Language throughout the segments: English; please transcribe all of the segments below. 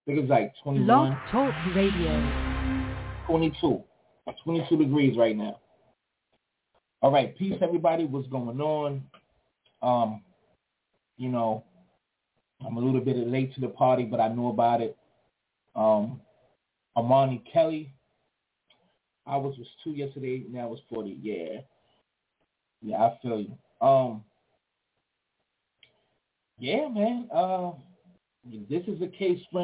think it's like 21. Blog Talk Radio. 22 degrees right now. All right, peace everybody. What's going on? You know, I'm a little bit late to the party, but I knew about it. Amani Kelly. I was 2 yesterday. Now it's 40. Yeah, I feel you. Yeah, man. This is a case when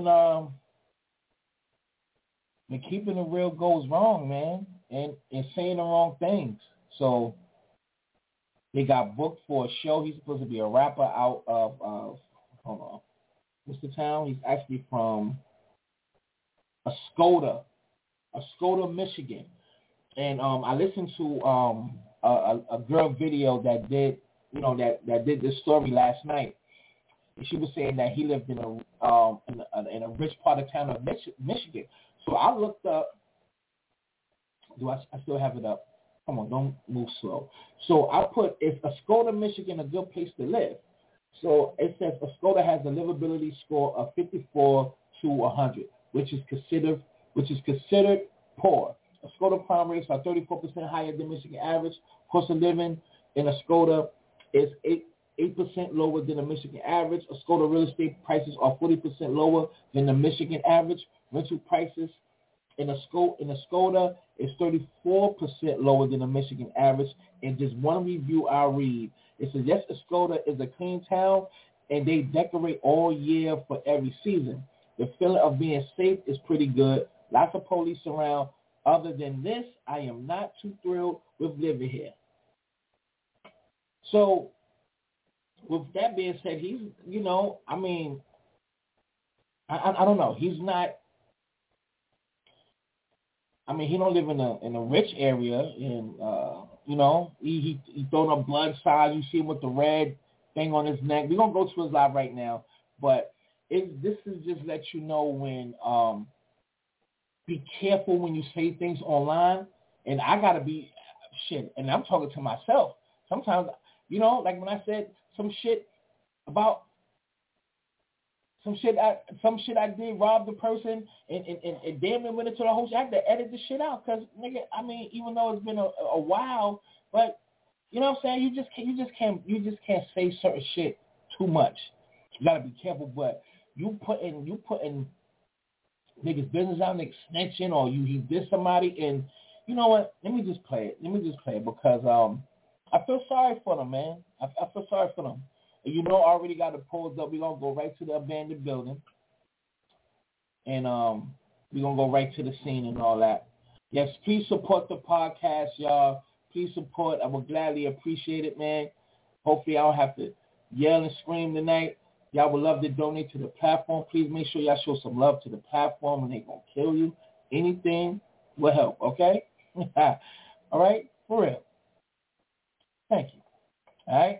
keeping it real goes wrong, man, and saying the wrong things. So they got booked for a show. He's supposed to be a rapper out of hold on, what's the town? He's actually from Escoda, Michigan. And I listened to a girl video that did this story last night. And she was saying that he lived in a rich part of town of Michigan. So I looked up. I still have it up? Come on, don't move slow. So I put, is Escoda, Michigan, a good place to live? So it says Escoda has a livability score of 54 to 100, which is considered poor. Escoda crime rates are 34% higher than Michigan average. Cost of living in Escoda is 8% lower than the Michigan average. Escoda real estate prices are 40% lower than the Michigan average. Rental prices in Escoda is 34% lower than the Michigan average. And just one review I'll read. It says, yes, Escoda is a clean town, and they decorate all year for every season. The feeling of being safe is pretty good. Lots of police around. Other than this, I am not too thrilled with living here. So, with that being said, he's, I don't know. He's not, he don't live in a rich area, and, he throwing up blood signs. You see him with the red thing on his neck. We're going to go to his live right now, but this is just let you know when, be careful when you say things online, and I got to be, and I'm talking to myself. Sometimes, like when I said some shit about some shit I did, robbed the person, and damn it went into the whole shit. I had to edit the shit out because, nigga, even though it's been a while, but you know what I'm saying? You just can't say certain shit too much. You gotta be careful, but you putting niggas' business out, niggas snitching, or he did somebody, and you know what? Let me just play it because I feel sorry for them, man. I feel sorry for them. And I already got it pulled up. We're going to go right to the abandoned building. And we're going to go right to the scene and all that. Yes, please support the podcast, y'all. Please support. I would gladly appreciate it, man. Hopefully I don't have to yell and scream tonight. Y'all would love to donate to the platform. Please make sure y'all show some love to the platform and they going to kill you. Anything will help, okay? All right? For real. Thank you. All right?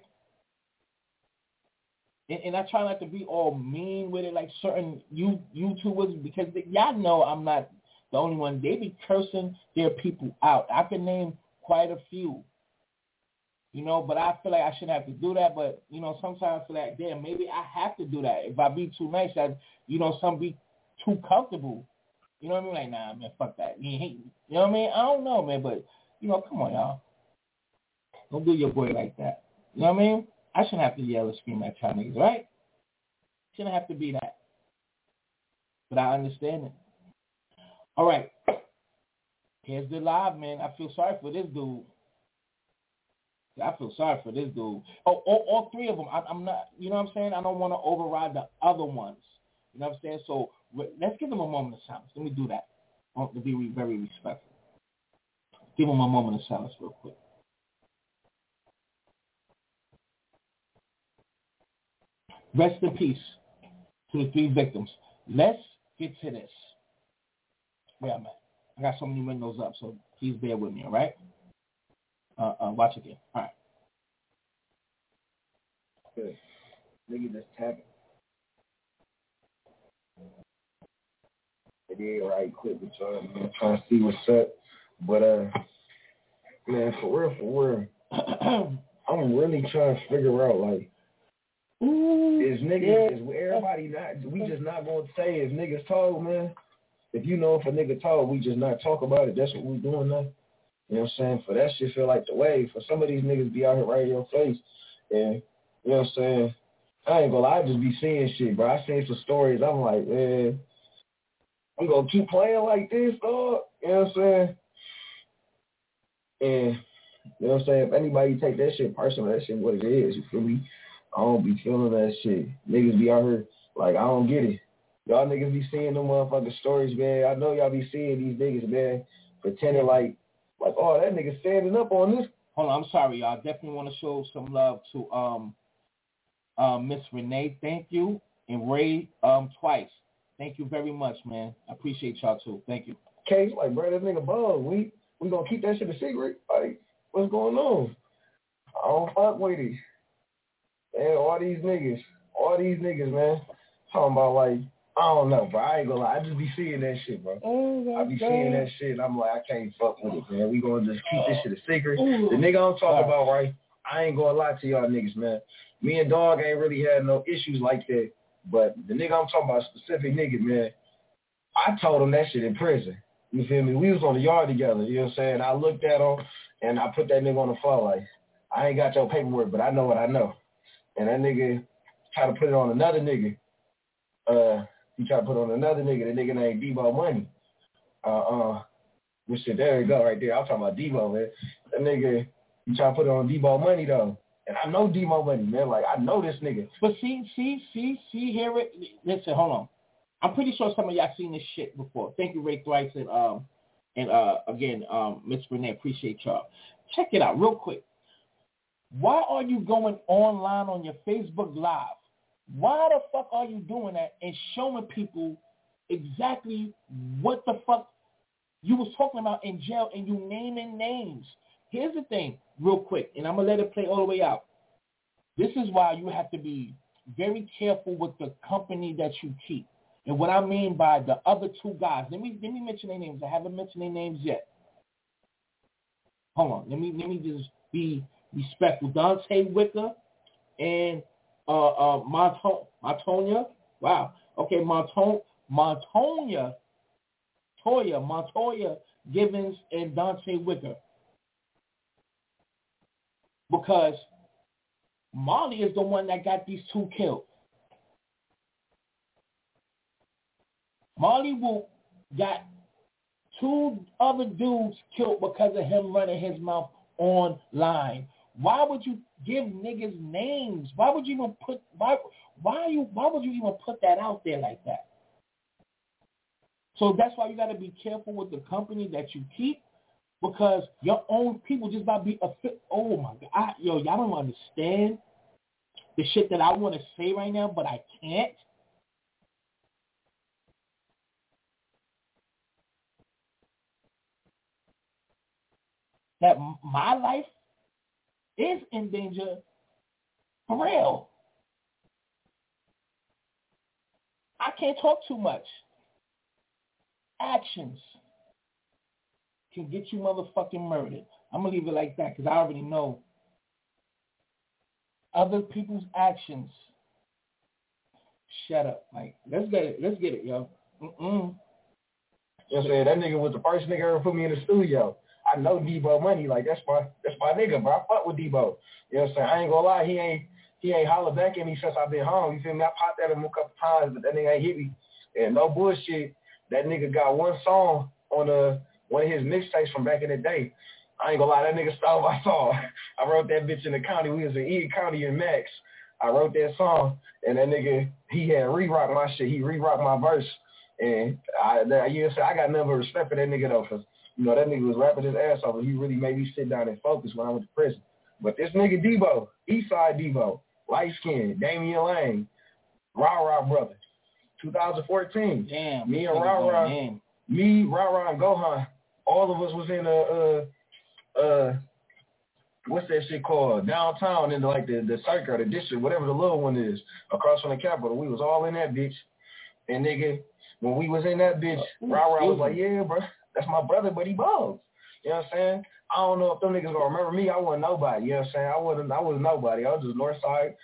And I try not to be all mean with it like certain YouTubers because y'all know I'm not the only one. They be cursing their people out. I can name quite a few, but I feel like I shouldn't have to do that. But, sometimes I feel like, damn, maybe I have to do that. If I be too nice, some be too comfortable. You know what I mean? Like, nah, man, fuck that. You know what I mean? I don't know, man, but, come on, y'all. Don't do your boy like that. You know what I mean? I shouldn't have to yell and scream at y'all niggas, right? Shouldn't have to be that. But I understand it. All right. Here's the live, man. I feel sorry for this dude. Oh, all three of them. I'm not, you know what I'm saying? I don't want to override the other ones. You know what I'm saying? So let's give them a moment of silence. Let me do that. I want to be very respectful. Give them a moment of silence real quick. Rest in peace to the three victims. Let's get to this. Where I'm at. I got so many windows up, so please bear with me, all right? Watch again. All right. Good. Nigga just tapping. It is right quick with y'all, man. Trying to see what's up. But, man, for real, I'm really trying to figure out, like, Is niggas, is everybody not, we just not going to say if niggas told, man. If you know if a nigga told, we just not talk about it. That's what we doing now. You know what I'm saying? For that shit feel like the way. For some of these niggas be out here right in your face. And, you know what I'm saying? I ain't gonna lie, I just be seeing shit, bro. I seen some stories. I'm like, man, I'm gonna keep playing like this, dog. You know what I'm saying? And, you know what I'm saying? If anybody take that shit personal, that shit what it is. You feel me? I don't be feeling that shit. Niggas be out here like, I don't get it. Y'all niggas be seeing them motherfucking stories, man. I know y'all be seeing these niggas, man, pretending like, oh, that nigga standing up on this. Hold on, I'm sorry, y'all. Definitely want to show some love to Miss Renee. Thank you. And Ray twice. Thank you very much, man. I appreciate y'all too. Thank you. Case like, bro, that nigga bug. We gonna keep that shit a secret? Like, what's going on? I don't fuck with it. Man, all these niggas, man, talking about like, I don't know, bro. I ain't gonna lie. I just be seeing that shit, bro. I be seeing that shit, and I'm like, I can't fuck with it, man. We gonna just keep this shit a secret. The nigga I'm talking about, right, I ain't gonna lie to y'all niggas, man. Me and Dog ain't really had no issues like that, but the nigga I'm talking about, specific nigga, man, I told him that shit in prison. You feel me? We was on the yard together, you know what I'm saying? I looked at him, and I put that nigga on the phone like, I ain't got your paperwork, but I know what I know. And that nigga tried to put it on another nigga. He tried to put on another nigga. The nigga named Debo Money. Which shit, there you go right there. I'm talking about Debo, man. That nigga, he tried to put it on Debo Money, though. And I know Debo Money, man. Like, I know this nigga. But see, hear it. Listen, hold on. I'm pretty sure some of y'all seen this shit before. Thank you, Ray thrice, and again, Miss Renee, appreciate y'all. Check it out real quick. Why are you going online on your Facebook Live? Why the fuck are you doing that and showing people exactly what the fuck you was talking about in jail and you naming names? Here's the thing, real quick, and I'm going to let it play all the way out. This is why you have to be very careful with the company that you keep. And what I mean by the other two guys, let me mention their names. I haven't mentioned their names yet. Hold on. Let me just be respectful. Dante Wicker and Montoya. Wow. Okay, Montoya Givens and Dante Wicker. Because Molly is the one that got these two killed. Molly got two other dudes killed because of him running his mouth online. Why would you give niggas names? Why would you even put why would you even put that out there like that? So that's why you got to be careful with the company that you keep, because your own people just about to be oh my God, y'all don't understand the shit that I want to say right now, but I can't. That my life is in danger for real. I can't talk too much. Actions can get you motherfucking murdered. I'm going to leave it like that because I already know other people's actions. Shut up, Mike. Let's get it, yo. You know what I'm saying? That nigga was the first nigga ever put me in the studio. I know Debo Money, like that's my nigga, bro. I fuck with Debo. You know what I'm saying? I ain't gonna lie, he ain't hollered back at me since I've been home. You feel me? I popped at him a couple times, but that nigga ain't hit me. And no bullshit, that nigga got one song on one of his mixtapes from back in the day. I ain't gonna lie, that nigga stole my song. I wrote that bitch in the county. We was in Eaton County in Max. I wrote that song, and that nigga, he had re-rocked my shit. He re-rocked my verse. And I got nothing but respect for that nigga, though, because, you know, that nigga was rapping his ass off, and he really made me sit down and focus when I went to prison. But this nigga Debo, Eastside Debo, light skin, Damian Lane, Rah brother, 2014. Damn. Me and Rah and Gohan, all of us was in what's that shit called? Downtown in the circuit or the district, whatever the little one is, across from the Capitol. We was all in that bitch. And nigga, when we was in that bitch, Rah was like, yeah, bro, that's my brother, but he bugs. You know what I'm saying? I don't know if them niggas gonna remember me. I wasn't nobody. You know what I'm saying? I wasn't nobody. I was just Northside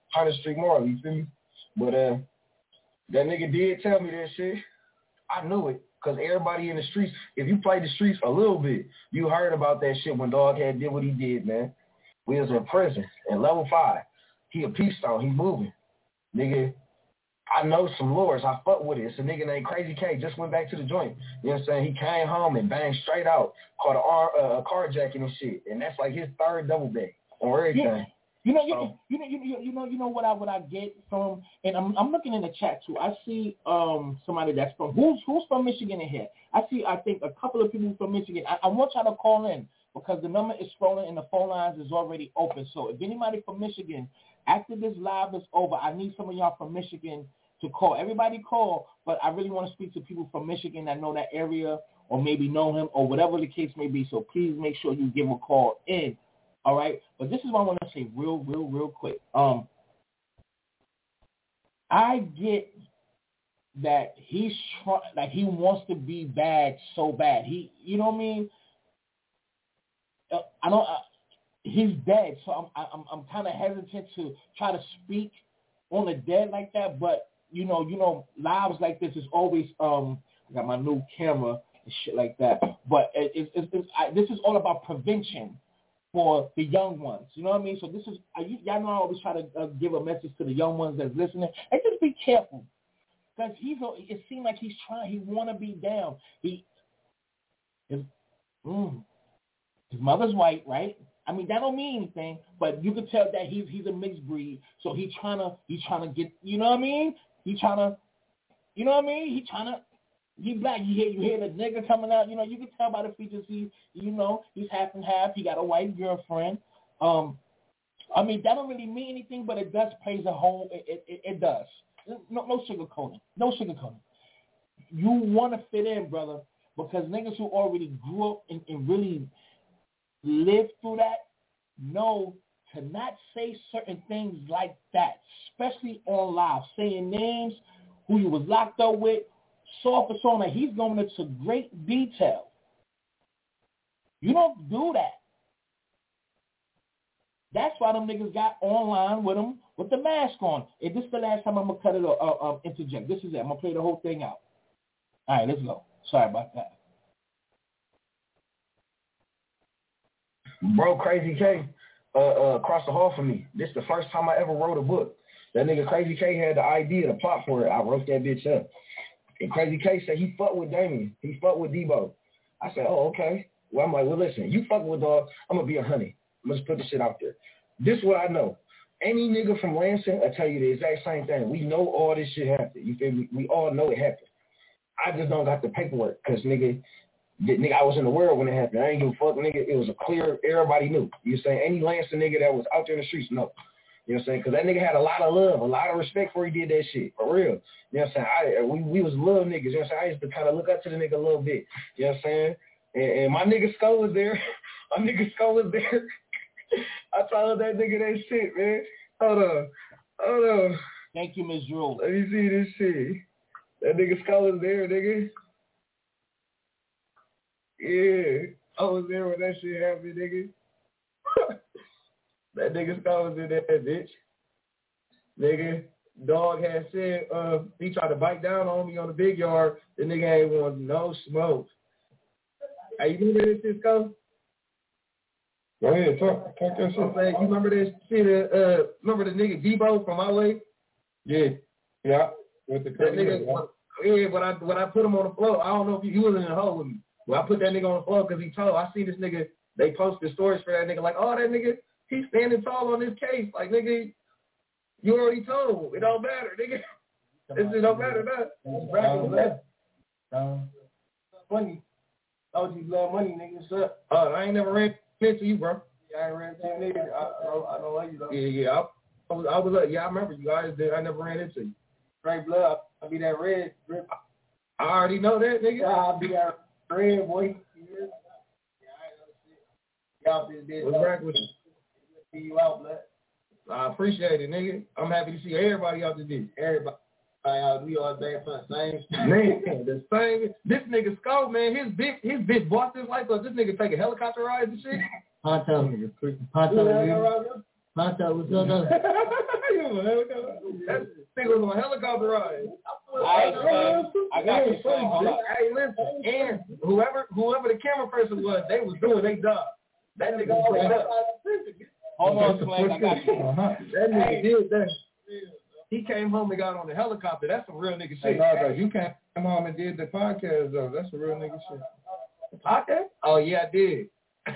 Hunter Street Mall, you feel me? But that nigga did tell me that shit. I knew it, because everybody in the streets, if you played the streets a little bit, you heard about that shit when Dog had did what he did, man. We was in prison in level 5. He a peace stone, he moving. Nigga, I know some lords, I fuck with it. It's a nigga named Crazy K, just went back to the joint. You know what I'm saying? He came home and banged straight out, caught a carjacking and shit. And that's like his 3rd double day on everything. Yeah. You know what I get from, and I'm looking in the chat too. I see somebody that's from who's from Michigan in here. I think a couple of people from Michigan. I want y'all to call in because the number is scrolling and the phone lines is already open. So if anybody from Michigan, after this live is over, I need some of y'all from Michigan to call. Everybody call, but I really want to speak to people from Michigan that know that area or maybe know him or whatever the case may be. So please make sure you give him a call in. All right, but this is what I want to say real quick. I get that he's he wants to be bad so bad. You know what I mean? He's dead, so I'm kind of hesitant to try to speak on the dead like that. But you know, lives like this is always I got my new camera and shit like that. But this is all about prevention for the young ones, you know what I mean? So this is, y'all know I always try to give a message to the young ones that's listening, and just be careful, because it seems like he want to be down. His mother's white, right? I mean, that don't mean anything, but you can tell that he's a mixed breed, so he's trying to get, you know what I mean? He's black. You hear the nigga coming out. You know, you can tell by the features. He's half and half. He got a white girlfriend. I mean, that don't really mean anything, but it does plays a whole. It does. No sugarcoating. No sugarcoating. You want to fit in, brother, because niggas who already grew up and really lived through that know to not say certain things like that, especially on live, saying names, who you was locked up with. So for so, he's going into great detail. You don't do that. That's why them niggas got online with him with the mask on. And this is the last time I'm going to cut it interject. This is it. I'm going to play the whole thing out. All right, let's go. Sorry about that. Bro, Crazy K, across the hall from me. This is the first time I ever wrote a book. That nigga Crazy K had the idea, the plot for it. I wrote that bitch up. And Crazy K said he fucked with Damien. He fucked with Debo. I said, oh, okay. Well, I'm like, well, listen, you fuck with Dog, I'm going to be a honey. I'm going to put this shit out there. This is what I know. Any nigga from Lansing will tell you the exact same thing. We know all this shit happened. You feel me? We all know it happened. I just don't got the paperwork because, nigga, I was in the world when it happened. I ain't give a fuck, nigga. It was a clear, everybody knew. You saying any Lansing nigga that was out there in the streets, no. You know what I'm saying? Because that nigga had a lot of love, a lot of respect before he did that shit. For real. You know what I'm saying? We was little niggas. You know what I'm saying? I used to kind of look up to the nigga a little bit. You know what I'm saying? And my nigga Skull was there. My nigga Skull was there. I told that nigga that shit, man. Hold on. Thank you, Ms. Drew. Let me see this shit. That nigga Skull was there, nigga. Yeah. I was there when that shit happened, nigga. That nigga Skull was in that bitch. Nigga, Dog had said he tried to bite down on me on the big yard. The nigga ain't want no smoke. Hey, you remember this shit, Skull? Go ahead, talk that shit. Okay, you remember this shit? Remember the nigga Debo from my way? Yeah. With the that nigga, when I put him on the floor, I don't know if he wasn't in the hole with me. Well, I put that nigga on the floor because he told. I see this nigga. They posted stories for that nigga like, oh, that nigga, he's standing tall on this case. Like, nigga, you already told. It don't matter, nigga. It don't matter, Money. Oh, you love money, nigga. Shut up. I ain't never ran into you, bro. Yeah, I ran into you, nigga. I don't like you, though. Yeah. I was I remember you guys did. I never ran into you. Straight blood. I'll be that red. I already know that, nigga. I'll be that red, boy. Y'all this bitch. What's back with you? See you out, blood. I appreciate it, nigga. I'm happy to see everybody out there. Everybody. We all bad for the same man, the same. This nigga Skull, man, his bitch bought this life up. This nigga take a helicopter ride and shit. Ponto Tonto, what's up, though? That thing was on a helicopter ride. I got you, Slang. Hold up. Hey, listen, and whoever the camera person was, they was doing their job. That nigga was straight up. Hold on, Slang. I got you. That nigga did that. He came home and got on the helicopter. That's some real nigga shit. No, you came home and did the podcast, though. That's a real nigga shit. Podcast? Oh, yeah, I did.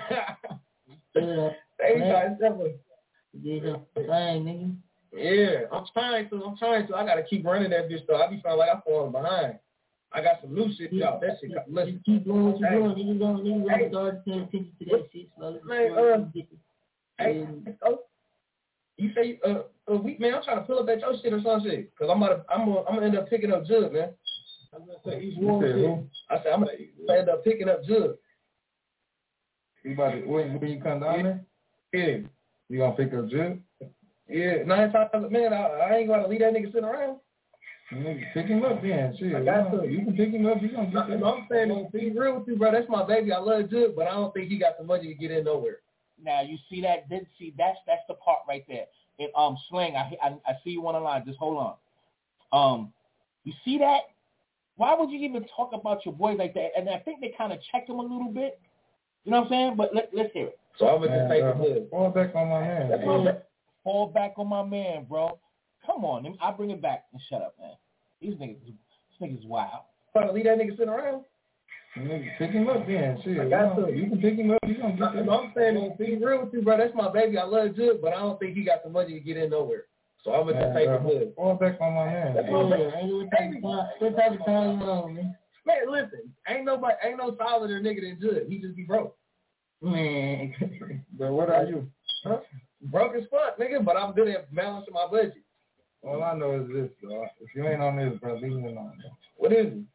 Nigga. Yeah, I'm trying to. I gotta keep running that bitch though. I be feeling like I'm falling behind. I got some new shit, y'all. That shit, listen. Keep doing what you're doing. Niggas gonna start paying attention to that shit slowly. Hey, you say man, I'm trying to pull up at your shit or some shit, cause I'm gonna end up picking up Jug, man. I'm gonna say he's warm shit. I said I'm gonna end up picking up Jug. You about to when you come down there? Yeah. You gonna pick up Jug? Yeah, 9 times, man, I ain't gonna leave that nigga sitting around. Nigga, pick him up then. Shit, I got to. You can pick him up. You gonna get him. I'm saying, be real with you, bro. That's my baby. I love Jug, but I don't think he got the money to get in nowhere. Now you see that? That's the part right there. And Slang, I see you on the line. Just hold on. You see that? Why would you even talk about your boys like that? And I think they kind of checked him a little bit. You know what I'm saying? But let's hear it. So I'm gonna just take the hood. Fall back on my man. Fall back on my man, bro. Come on, I'll bring it back and shut up, man. This nigga's wild. Trying to leave that nigga sitting around? Nigga, pick him up then. Shit, I got to. You can pick him up. You gonna get him. I'm saying, be real with you, bro. That's my baby. I love Jug, but I don't think he got the money to get in nowhere. So I'm gonna just take the hood. Fall back on my man. What type of time you on, man? Man, listen, ain't no solider nigga than Jug. He just be broke. Man. But what are you? Huh? Broke as fuck, nigga, but I'm good at balancing my budget. All I know is this, bro. If you ain't on this, bro, leave me alone. What is it?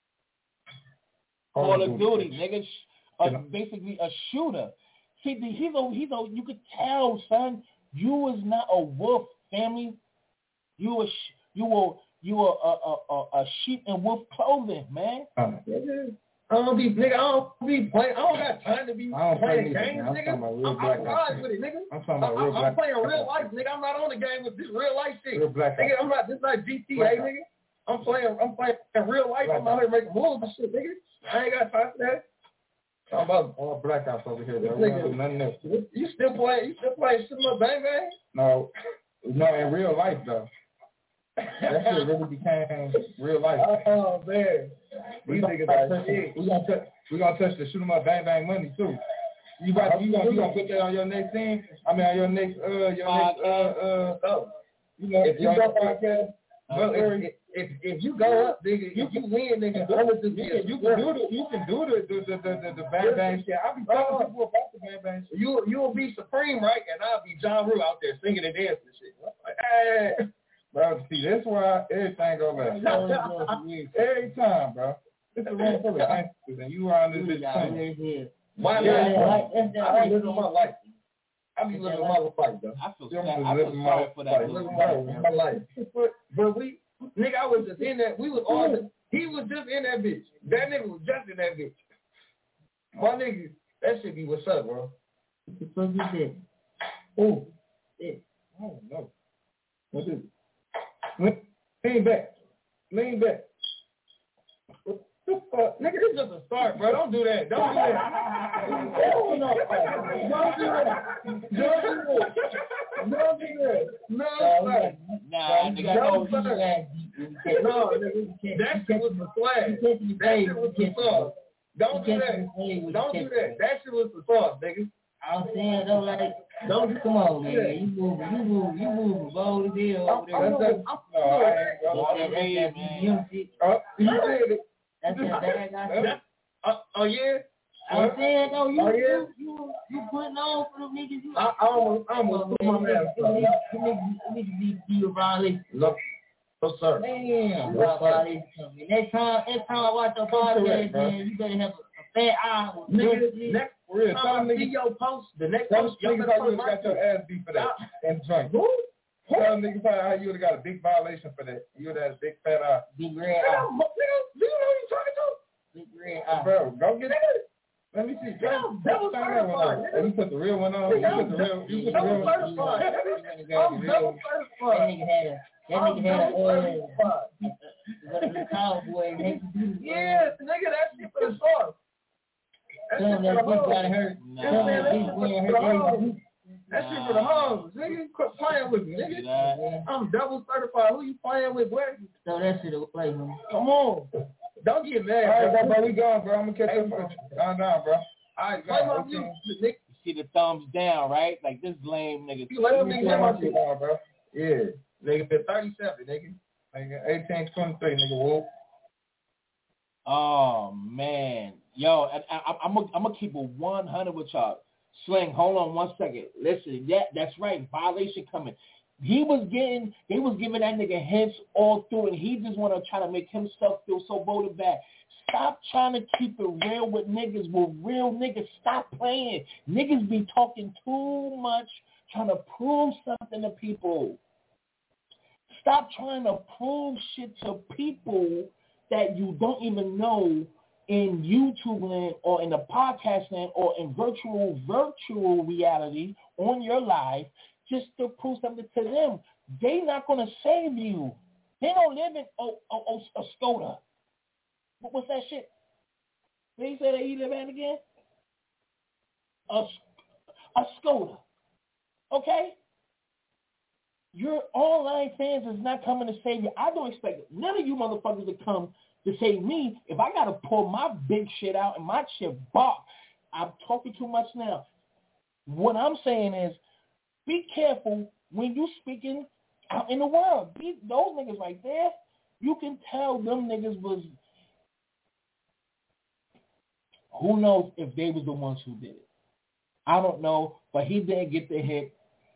Call of Duty, nigga. Basically a shooter. He's you could tell, son, you was not a wolf, family. You were a sheep in wolf clothing, man. I don't be playing. I don't got time to be playing games, nigga. I'm riding with it, nigga. I'm talking about real black. I'm playing real life, nigga. I'm not on the game with this real life shit. Real black. Nigga, I'm not. This not GTA, nigga. I'm playing real life. I'm out here making moves and shit, nigga. I ain't got time for that. I'm about all blackouts over here, though. We don't do nothing else. You still playing Shoot 'em Up Bang Bang? No, in real life though. That shit really became real life. Oh man, these niggas are shit. We gonna touch the Shoot 'em Up Bang Bang money too. You gonna put that on your next thing? I mean, on your next you know, if you go podcast, well, if you go up, nigga, if you win, nigga, you can do the Bang Bang shit. I'll be telling people about the Bang Bang shit. You will be Supreme, right? And I'll be John Rue out there singing and dancing and shit. Like, hey. Bro, see, that's why everything go left. Every time, bro. It's a room full of gangsters, and you on this bitch. My life, I be living my life. I be living my life, though. I feel sorry for that. My life. But we, nigga, I was just in that. We was all. He was just in that bitch. That nigga was just in that bitch. My nigga, that shit be what's up, bro. What the fuck is that? Oh, I don't know. What is it? Lean back. What the fuck? Nigga, this is just a start, bro. Don't do that. Don't do that. No, nigga. That shit was the swag. That shit was the sauce. Don't do that. Don't do that. That shit was the sauce, nigga. I'm saying though, like, don't come on, man. You moving, bold as hell over there. That's that bag I said. Oh yeah. I'm saying though, you putting on for them niggas. I almost put my man. You be a violation. No, sir. Damn, violation. Next time I watch your podcast, man, you better have a fat eye. Nigga, next time I see your post, the next post, y'all better probably got your ass beat for that and joint. Who? Tell niggas how you would have got a big violation for that. You would have had a big fat eye. Big red eye. Do you know who you talking to? Big red eye. Bro, go get it. Let me see. Double certified. You put the real one on. You put the real one. Certified. I'm double certified. That nigga had the cowboy. Yeah, nigga, that shit for the sauce. That shit for the hoes. That shit for the hoes. Nigga, quit playing with me, nigga. I'm double certified. Who you playing with, boy? So that shit will play, man. Come on. Don't get mad, all right, bro. We going, bro. I'm gonna catch up with you. Calm down, bro. All right, play my music, nigga. You see the thumbs down, right? Like this lame nigga. You let me get my shit on, bro. Yeah. Nigga, 37, nigga. Nigga, 1823, nigga. Whoop. Oh man, yo, I'm gonna keep it 100 with y'all. Sling, hold on 1 second. Listen, yeah, that's right. Violation coming. They was giving that nigga hints all through, and he just want to try to make himself feel so bold and bad. Stop trying to keep it real with niggas. With real niggas, stop playing. Niggas be talking too much, trying to prove something to people. Stop trying to prove shit to people that you don't even know in YouTube land or in the podcast land or in virtual reality on your life just to prove something to them. They not going to save you. They don't live in Oscoda. What's that shit? Where you say that you live at again? Oscoda. Okay? Your online fans is not coming to save you. I don't expect none of you motherfuckers to come to save me. If I got to pull my big shit out and my shit bark, I'm talking too much now. What I'm saying is be careful when you speaking out in the world. Those niggas right there, you can tell them niggas was, who knows if they was the ones who did it. I don't know, but he didn't get the hit.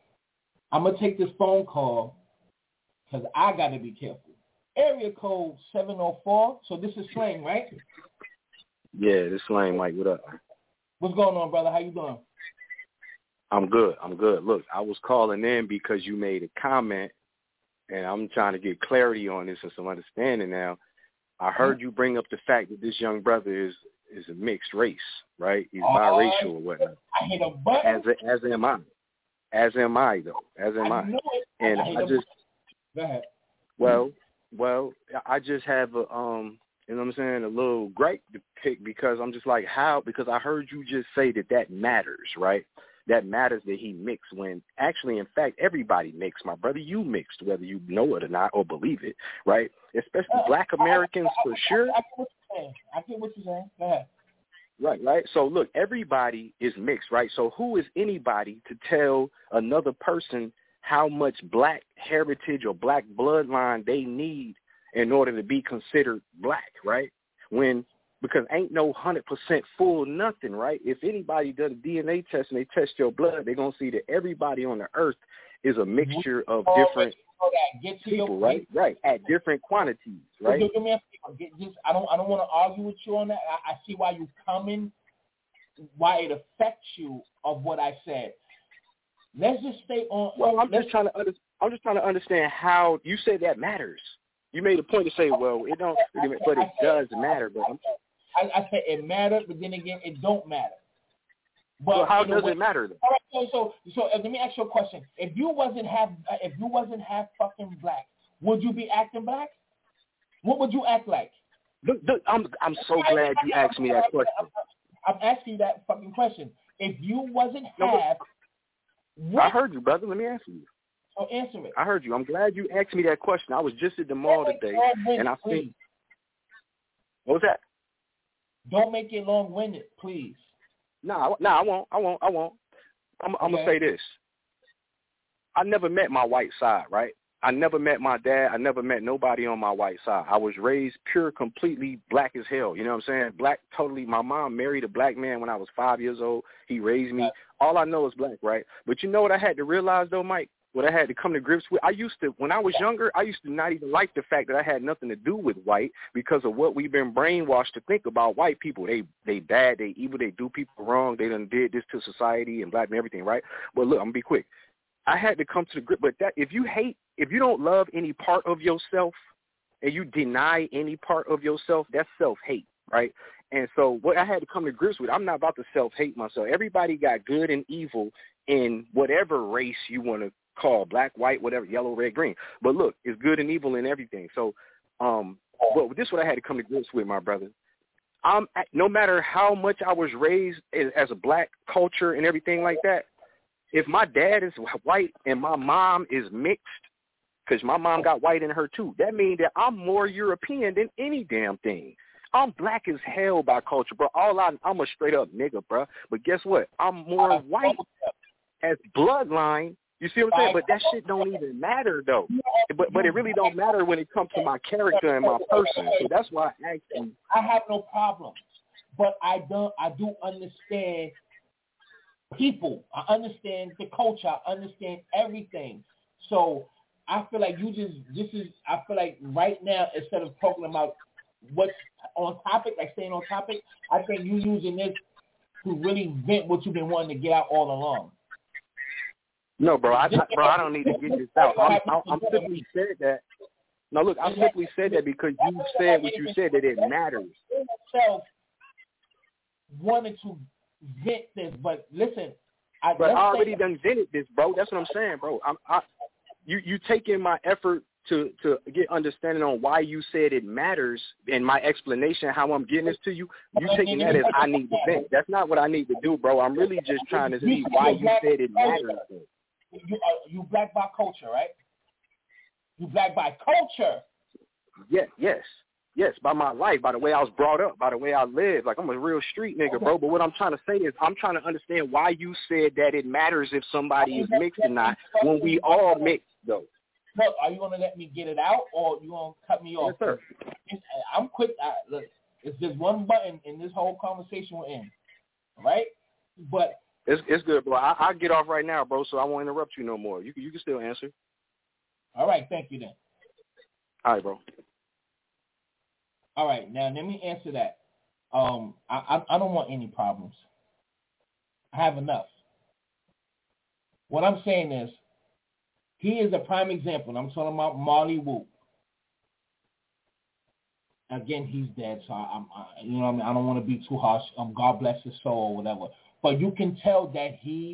I'm going to take this phone call because I got to be careful. Area code 704. So this is Slang, right? Yeah, this is Slang, Mike. What up? What's going on, brother? How you doing? I'm good. Look, I was calling in because you made a comment, and I'm trying to get clarity on this and some understanding now. I heard you bring up the fact that this young brother is a mixed race, right? He's biracial or whatnot. I hit a button. As am I. As am I, though. As am I. And I just, go ahead. Well, I just have a, you know what I'm saying, a little gripe to pick because I'm just like, how? Because I heard you just say that matters, right? That matters that he mixed when actually, in fact, everybody mixed. My brother, you mixed, whether you know it or not or believe it, right? Especially Black Americans for sure. I get what you're saying. Go ahead. Right. So, look, everybody is mixed, right? So who is anybody to tell another person how much Black heritage or Black bloodline they need in order to be considered Black, right? Because ain't no 100% full nothing, right? If anybody does a DNA test and they test your blood, they're going to see that everybody on the earth is a mixture of different people, right? Right, at different quantities, right? I don't want to argue with you on that. I see why you coming, why it affects you of what I said. Let's just stay on. Well, I'm just trying to understand how you say that matters. You made a point to say, well, it don't, but it does matter. But I said it matters, but then again, it don't matter. But so how does it matter then? All right, so let me ask you a question. If you wasn't half fucking Black, would you be acting Black? What would you act like? Look, I'm so glad you asked me that question. I'm asking you that fucking question. If you wasn't half, I heard you, brother. Let me answer you. So answer it. I heard you. I'm glad you asked me that question. I was just at the mall today, and I think. What was that? Don't make it long-winded, please. No, I won't. I'm gonna say this. I never met my white side, right? I never met my dad. I never met nobody on my white side. I was raised pure, completely Black as hell. You know what I'm saying? Black, totally. My mom married a Black man when I was 5 years old. He raised me. All I know is Black, right? But you know what I had to realize, though, Mike? What I had to come to grips with? When I was younger, I used to not even like the fact that I had nothing to do with white because of what we've been brainwashed to think about white people. They bad, they evil, they do people wrong, they done did this to society and Black and everything, right? But look, I'm going to be quick. I had to come to the grip, but that if you don't love any part of yourself and you deny any part of yourself, that's self-hate, right? And so what I had to come to grips with, I'm not about to self-hate myself. Everybody got good and evil in whatever race you want to call, black, white, whatever, yellow, red, green. But look, it's good and evil in everything. So but this is what I had to come to grips with, my brother. No matter how much I was raised as a black culture and everything like that, if my dad is white and my mom is mixed, because my mom got white in her too, that means that I'm more European than any damn thing. I'm black as hell by culture, bro. I'm a straight up nigga, bro. But guess what? I'm more white as bloodline. You see what I'm saying? But that shit don't even matter though. But it really don't matter when it comes to my character and my person. So that's why I asked you. I have no problem, but I do understand people. I understand the culture. I understand everything. So I feel like I feel like right now, instead of talking about what's on topic, like staying on topic, I think you using this to really vent what you've been wanting to get out all along. No, bro, I don't need to get this out. I'm simply said that. No, look, I simply said that because you said what you said, that it matters. Myself wanted to vent this, but listen. I already done vented this, bro. That's what I'm saying, bro. You taking my effort to get understanding on why you said it matters and my explanation how I'm getting this to you. You taking that as I need to vent. That's not what I need to do, bro. I'm really just trying to see why you said it matters. You black by culture, right? You black by culture. Yes, by my life, by the way I was brought up, by the way I live. Like, I'm a real street nigga, bro. But what I'm trying to say is I'm trying to understand why you said that it matters if somebody is mixed or not when we all mixed, though. Look, are you going to let me get it out or you going to cut me off? Yes, sir. I'm quick. Look, it's just one button in this whole conversation we're in, all right? But it's good, bro. I'll get off right now, bro, so I won't interrupt you no more. You can still answer. All right, thank you then. All right, bro. All right, now let me answer that. I don't want any problems. I have enough. What I'm saying is, he is a prime example, and I'm talking about Marley Wu. Again, he's dead, so you know what I mean? I don't want to be too harsh. God bless his soul or whatever. But you can tell that he's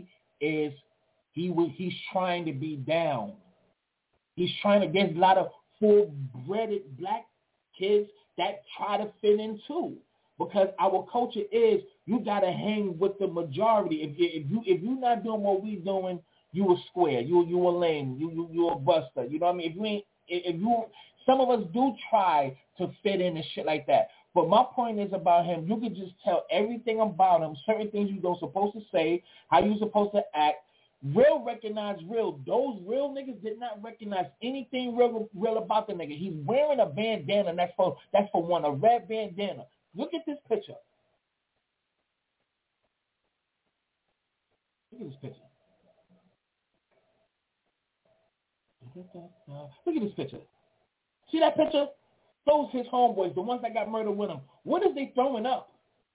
trying to be down. There's a lot of full-blooded black kids that try to fit in too, because our culture is you gotta hang with the majority. If you're not doing what we doing, you a square, you a lame, you a buster. You know what I mean? Some of us do try to fit in and shit like that. But my point is about him, you could just tell everything about him, certain things you don't supposed to say, how you supposed to act. Real recognize real. Those real niggas did not recognize anything real about the nigga. He's wearing a bandana, and that's for one, a red bandana. Look at this picture. Look at this picture. Look at this picture. See that picture? Those his homeboys, the ones that got murdered with him. What is they throwing up?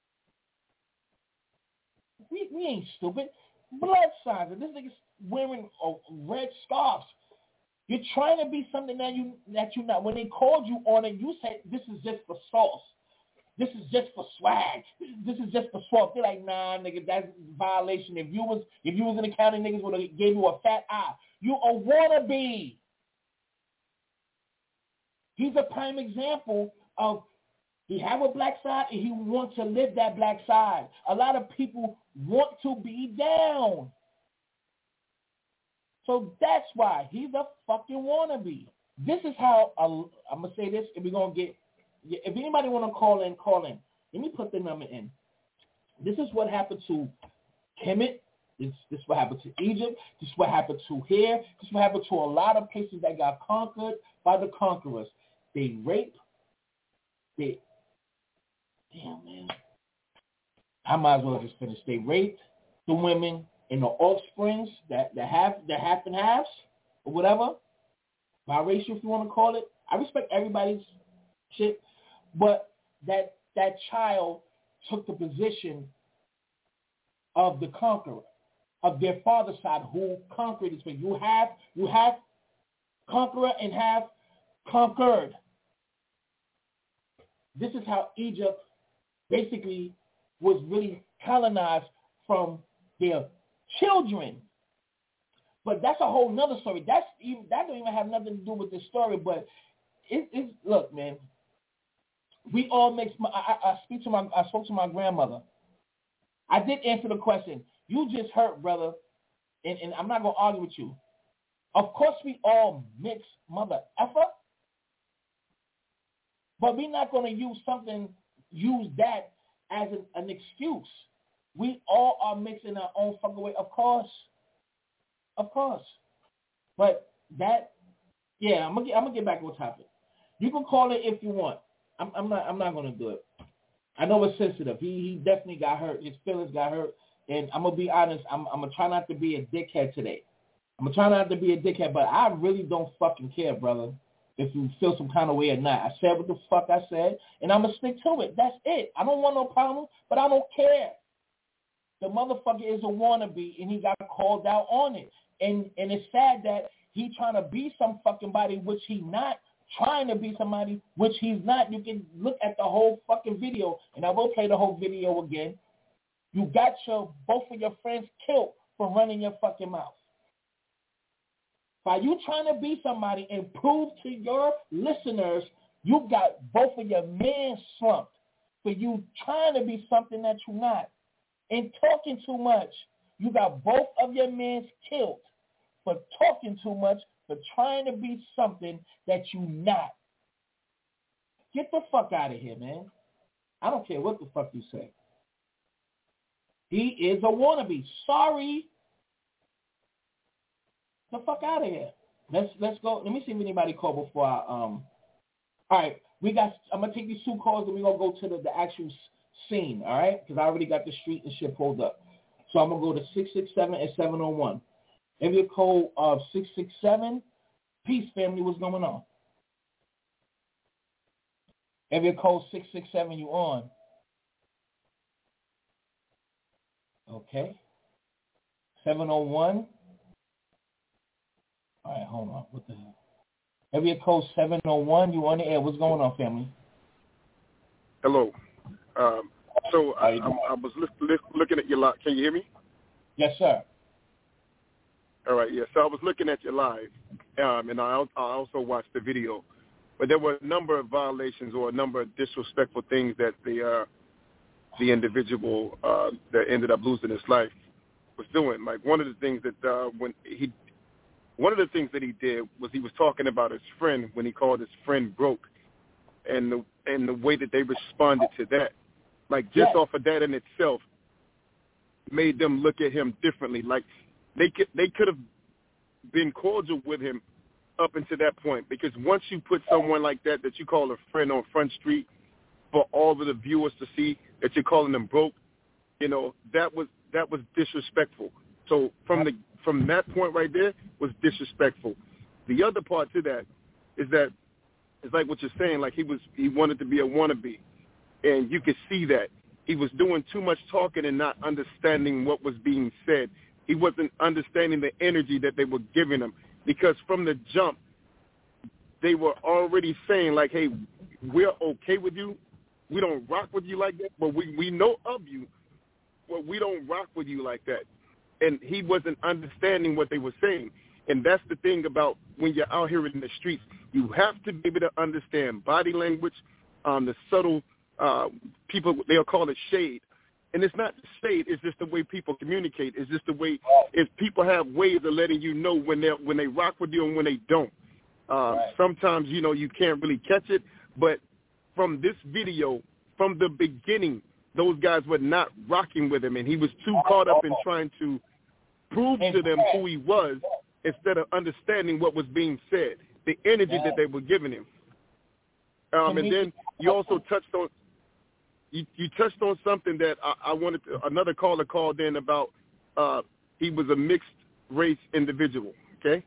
We ain't stupid. Blood signs, and this nigga's wearing red scarves. You're trying to be something that you're not. When they called you on it, you said this is just for sauce. This is just for swag. This is just for swap. They're like, nah, nigga, that's a violation. If you was in the county, niggas would have gave you a fat eye. You a wannabe. He's a prime example of he have a black side and he wants to live that black side. A lot of people want to be down. So that's why he's a fucking wannabe. This is how, I'm going to say this, and we're going to get, if anybody want to call in, call in. Let me put the number in. This is what happened to Kemet. This is what happened to Egypt. This is what happened to here. This is what happened to a lot of places that got conquered by the conquerors. They rape. Damn, man. I might as well just finish. They raped the women and the offsprings, the half and halves, or whatever. Biracial, if you want to call it. I respect everybody's shit. But that child took the position of the conqueror, of their father's side, who conquered this place. You have conqueror and have conquered. This is how Egypt basically was really colonized from their children. But that's a whole nother story. That don't even have nothing to do with this story. But it's look, man. We all mix. I spoke to my grandmother. I did answer the question. You just hurt, brother, and I'm not gonna argue with you. Of course, we all mix, mother effer. But we're not gonna use that as an excuse. We all are mixing our own fucking way, of course. But that, yeah, I'm gonna get back on topic. You can call it if you want. I'm not gonna do it. I know it's sensitive. He definitely got hurt. His feelings got hurt, and I'm gonna be honest. I'm gonna try not to be a dickhead today. But I really don't fucking care, brother, if you feel some kind of way or not. I said what the fuck I said, and I'm gonna stick to it. That's it. I don't want no problem, but I don't care. The motherfucker is a wannabe, and he got called out on it. And it's sad that he trying to be some fucking body, which he not. Trying to be somebody, which he's not. You can look at the whole fucking video, and I will play the whole video again. You got both of your friends killed for running your fucking mouth. By you trying to be somebody and prove to your listeners you got both of your men slumped for you trying to be something that you're not. And talking too much, you got both of your men killed for talking too much, for trying to be something that you not. Get the fuck out of here, man. I don't care what the fuck you say. He is a wannabe. Sorry. The fuck out of here. Let's go. Let me see if anybody called before I All right, I'm gonna take these 2 calls and we're gonna go to the actual scene. All right, because I already got the street and shit pulled up. So I'm gonna go to 667 and 701. Area code of 667. Peace, family. What's going on? Area code 667. You on? Okay. 701. All right, hold on. What the hell? Area code 701. You on the air? What's going on, family? Hello. So I was looking at your live. Can you hear me? Yes, sir. All right, yeah. So I was looking at your live, and I also watched the video. But there were a number of violations or a number of disrespectful things that the individual that ended up losing his life was doing. Like one of the things that he did was he was talking about his friend when he called his friend broke, and the way that they responded to that. Like just off of that in itself made them look at him differently. Like they could have been cordial with him up until that point, because once you put someone like that you call a friend on Front Street for all of the viewers to see that you're calling them broke, that was disrespectful. So from that point right there was disrespectful. The other part to that is that it's like what you're saying, like he wanted to be a wannabe, and you could see that he was doing too much talking and not understanding what was being said. He wasn't understanding the energy that they were giving him, because from the jump, they were already saying, like, hey, we're okay with you. We don't rock with you like that, but we know of you, but we don't rock with you like that. And he wasn't understanding what they were saying. And that's the thing about when you're out here in the streets. You have to be able to understand body language, the subtle people, they'll call it shade. And it's not shade, it's just the way people communicate. It's just the way, if people have ways of letting you know when they rock with you and when they don't. Sometimes, you can't really catch it. But from this video, from the beginning, those guys were not rocking with him. And he was too caught up in trying to prove to them who he was instead of understanding what was being said, the energy that they were giving him. And then you also touched on, you touched on something that I wanted to, another caller called in about he was a mixed race individual, okay?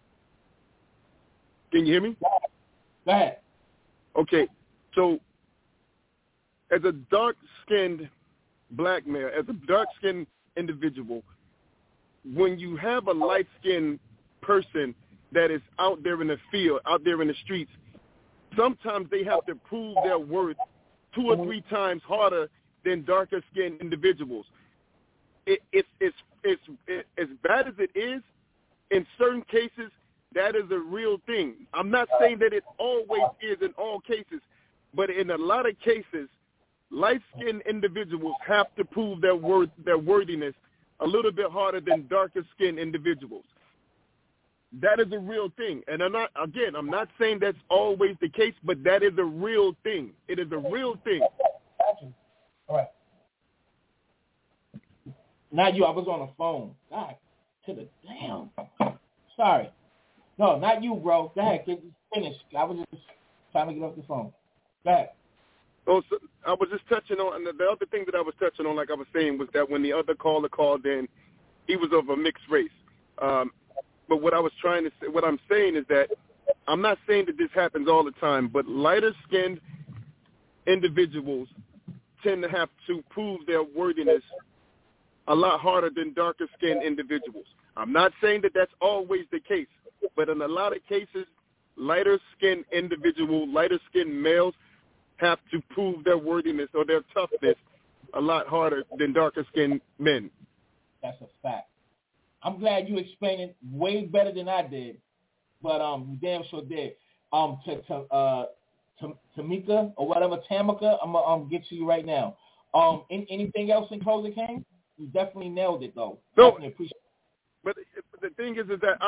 Can you hear me? Go ahead. Okay, so as a dark-skinned black male, as a dark-skinned individual, when you have a light-skinned person that is out there in the field, out there in the streets, sometimes they have to prove their worth 2 or 3 times harder than darker skinned individuals. It's as bad as it is. In certain cases, that is a real thing. I'm not saying that it always is in all cases, but in a lot of cases, light-skinned individuals have to prove their worthiness a little bit harder than darker-skinned individuals. That is a real thing. And I'm not saying that's always the case, but that is a real thing. It is a real thing. All right. Not you. I was on the phone. God, to the damn. Sorry. No, not you, bro. Go ahead. Finish. I was just trying to get off the phone. Go ahead. Oh, so I was just touching on, and the other thing that I was touching on, like I was saying, was that when the other caller called in, he was of a mixed race. But what I'm saying is that I'm not saying that this happens all the time, but lighter-skinned individuals tend to have to prove their worthiness a lot harder than darker-skinned individuals. I'm not saying that that's always the case, but in a lot of cases, lighter-skinned males have to prove their worthiness or their toughness a lot harder than darker-skinned men. That's a fact. I'm glad you explained it way better than I did, but you damn sure did. Tamika or whatever, Tamika, I'm gonna get to you right now. Anything else in closing, King? You definitely nailed it, though. No, definitely appreciate it. But the thing is that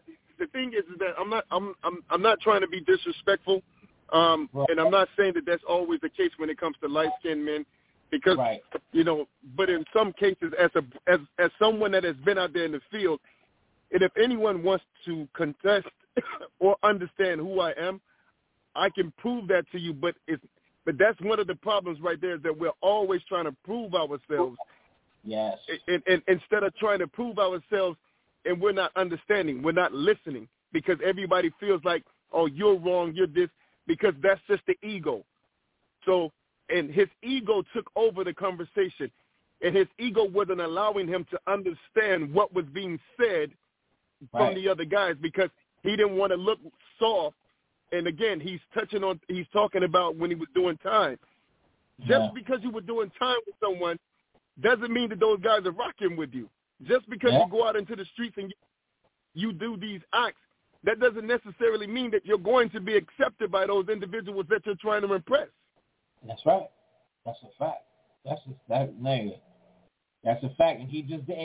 I'm not trying to be disrespectful, right. And I'm not saying that that's always the case when it comes to light-skinned men, because right. But in some cases, as someone that has been out there in the field, and if anyone wants to contest or understand who I am, I can prove that to you. But that's one of the problems right there, is that we're always trying to prove ourselves. Yes. And instead of trying to prove ourselves, and we're not understanding, we're not listening, because everybody feels like, oh, you're wrong, you're this, because that's just the ego. So, and his ego took over the conversation, and his ego wasn't allowing him to understand what was being said from the other guys, because he didn't want to look soft. And again, he's talking about when he was doing time. Just because you were doing time with someone doesn't mean that those guys are rocking with you. Just because you go out into the streets and you do these acts, that doesn't necessarily mean that you're going to be accepted by those individuals that you're trying to impress. That's right. That's a fact. That's a fact. And he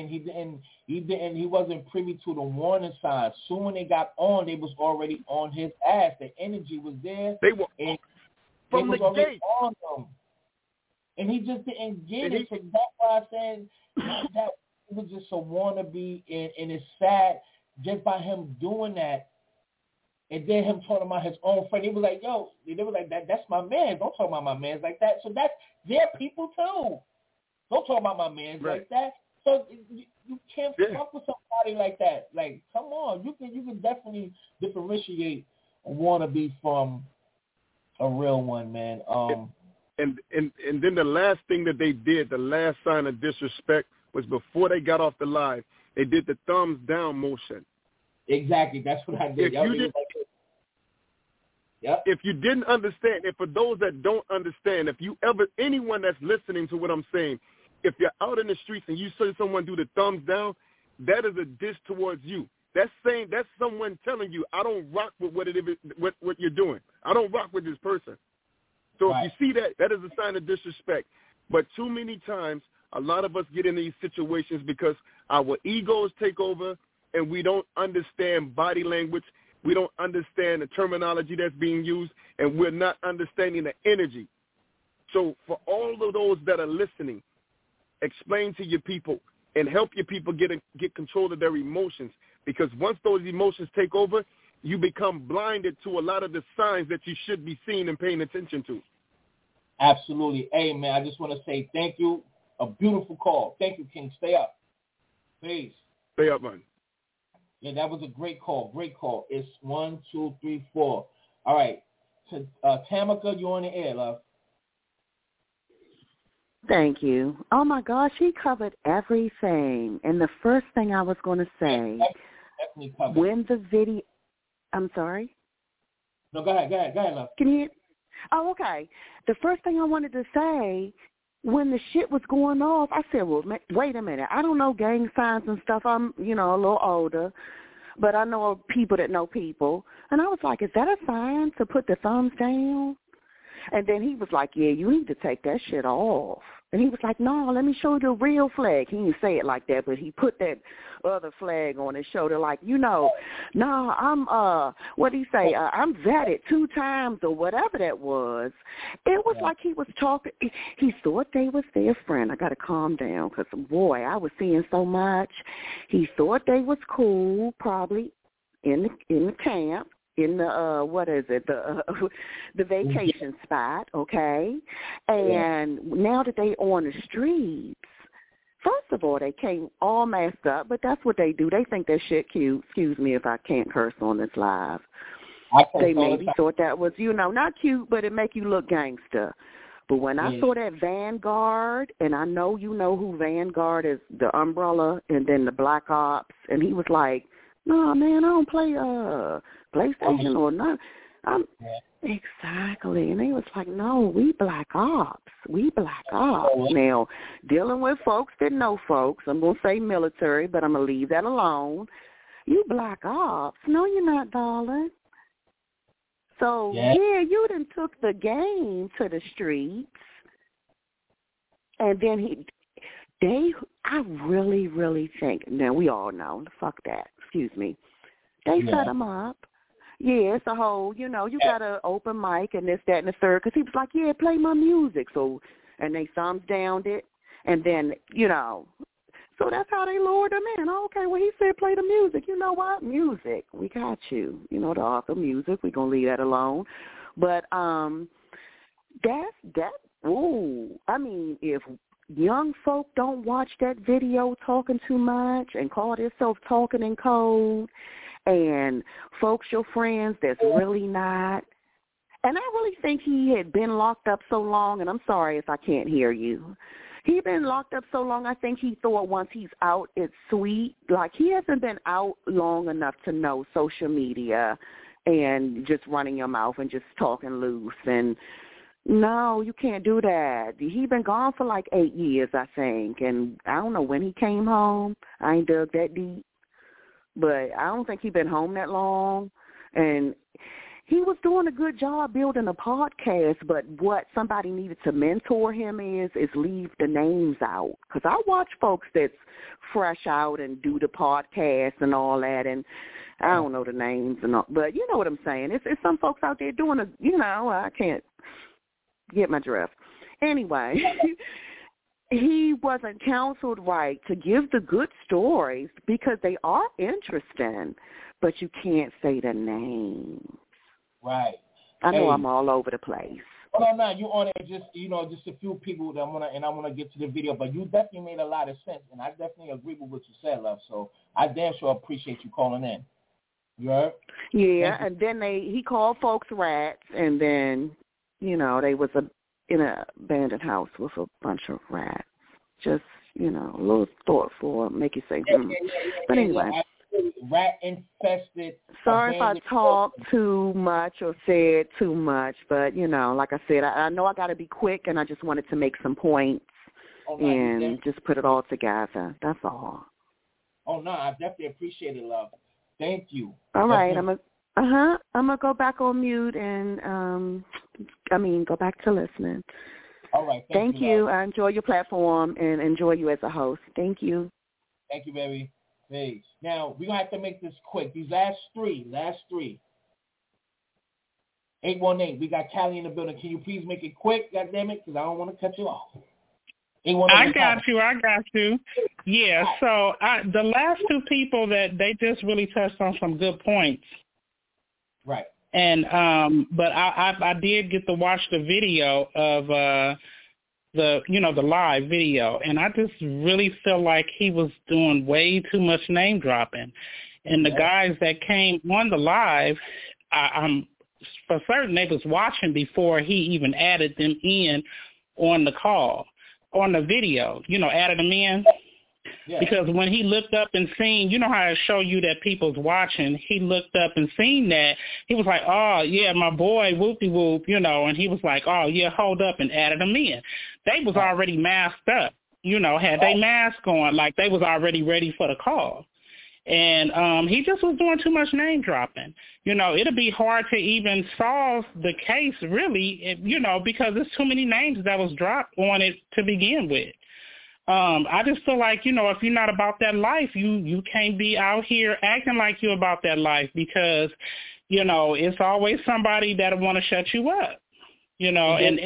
wasn't privy to the warning signs. Soon when they got on, they was already on his ass. The energy was there. They were from the gate on them. And he just didn't get it. So that's why I said that it was just a wannabe, and it's sad just by him doing that. And then him talking about his own friend. He was like, yo, they were like, that's my man. Don't talk about my mans like that. So that's their people too. Don't talk about my mans like that. So you can't fuck with somebody like that. Like, come on. You can definitely differentiate a wannabe from a real one, man. And then the last thing that they did, the last sign of disrespect, was before they got off the live, they did the thumbs down motion. Exactly. That's what I did. If you didn't understand, and for those that don't understand, anyone that's listening to what I'm saying, if you're out in the streets and you see someone do the thumbs down, that is a diss towards you. That's someone telling you, I don't rock with what you're doing. I don't rock with this person. So if you see that is a sign of disrespect. But too many times, a lot of us get in these situations because our egos take over, and we don't understand body language. We don't understand the terminology that's being used, and we're not understanding the energy. So for all of those that are listening, explain to your people and help your people get control of their emotions, because once those emotions take over, you become blinded to a lot of the signs that you should be seeing and paying attention to. Absolutely. Hey, man, I just want to say thank you. A beautiful call. Thank you, King. Stay up. Peace. Stay up, man. Yeah, that was a great call. Great call. It's 1, 2, 3, 4. All right. Tamika, you're on the air, love. Thank you. Oh, my gosh, he covered everything. And the first thing I was going to say, definitely covered. when the video – I'm sorry? No, go ahead, love. Can you Oh, okay. The first thing I wanted to say, when the shit was going off, I said, well, wait a minute. I don't know gang signs and stuff. I'm, a little older, but I know people that know people. And I was like, is that a sign to put the thumbs down? And then he was like, yeah, you need to take that shit off. And he was like, no, let me show you the real flag. He didn't say it like that, but he put that other flag on his shoulder like, no, I'm, what did he say? I'm vetted 2 times or whatever that was. It was like he was talking. He thought they was their friend. I got to calm down because, boy, I was seeing so much. He thought they was cool, probably in the camp. In the the vacation spot, okay? And now that they on the streets, first of all, they came all messed up, but that's what they do. They think that shit cute. Excuse me if I can't curse on this live. They maybe thought that was, not cute, but it make you look gangster. But when I saw that Vanguard, and I know you know who Vanguard is, the umbrella, and then the Black Ops, and he was like, no, man, I don't play PlayStation or not. Exactly. And they was like, no, we Black Ops. We Black Ops. Now, dealing with folks that know folks, I'm going to say military, but I'm going to leave that alone. You Black Ops. No, you're not, darling. So, you done took the game to the streets. And then I really, really think, now we all know, fuck that, excuse me. They set him up. Yeah, it's a whole, you got an open mic and this, that, and the third. Because he was like, yeah, play my music. So, and they thumbs downed it. And then, so that's how they lured him in. Okay, well, he said play the music. You know what? Music. We got you. The author music. We're going to leave that alone. But if young folk don't watch that video talking too much and call themselves talking in code, and folks, your friends that's really not. And I really think he had been locked up so long, and I'm sorry if I can't hear you. He'd been locked up so long, I think he thought once he's out, it's sweet. Like, he hasn't been out long enough to know social media and just running your mouth and just talking loose. And no, you can't do that. He's been gone for like 8 years, I think. And I don't know when he came home. I ain't dug that deep. But I don't think he's been home that long. And he was doing a good job building a podcast, but what somebody needed to mentor him is leave the names out. Because I watch folks that's fresh out and do the podcast and all that, and I don't know the names and all, but you know what I'm saying. It's some folks out there doing I can't get my drift. Anyway, he wasn't counseled right to give the good stories because they are interesting, but you can't say the names. Right. I know I'm all over the place. No, you on it. Just just a few people that I want to get to the video, but you definitely made a lot of sense, and I definitely agree with what you said, love. So I damn sure appreciate you calling in. You heard? Yeah, and then he called folks rats, and then they was in an abandoned house with a bunch of rats. Just a little thoughtful, make you say, But anyway. Rat infested. Sorry if I talked too much or said too much, but like I said, I know I got to be quick, and I just wanted to make some points and just put it all together. That's all. Oh no, I definitely appreciate it, love. Thank you. All right, I'm gonna go back on mute and go back to listening. All right. Thank you. I enjoy your platform and enjoy you as a host. Thank you. Thank you, baby. Hey, now, we're going to have to make this quick. These last three. 818, we got Callie in the building. Can you please make it quick, goddammit, because I don't want to cut you off. I got you. Yeah, so the last two people that they just really touched on some good points. Right. And but I did get to watch the video of the live video, and I just really feel like he was doing way too much name dropping. And the guys that came on the live, I'm for certain they was watching before he even added them in on the call, on the video, added them in. Yeah. Because when he looked up and seen, you know how I show you that people's watching, he looked up and seen that, he was like, oh, yeah, my boy, whoopty-whoop, you know, and he was like, oh, yeah, hold up, and added them in. They was already masked up, you know, had they mask on, like they was already ready for the call. And he just was doing too much name dropping. You know, it'll be hard to even solve the case, really, you know, because there's too many names that was dropped on it to begin with. I just feel like, you know, if you're not about that life, you can't be out here acting like you're about that life because, you know, it's always somebody that'll want to shut you up, you know, and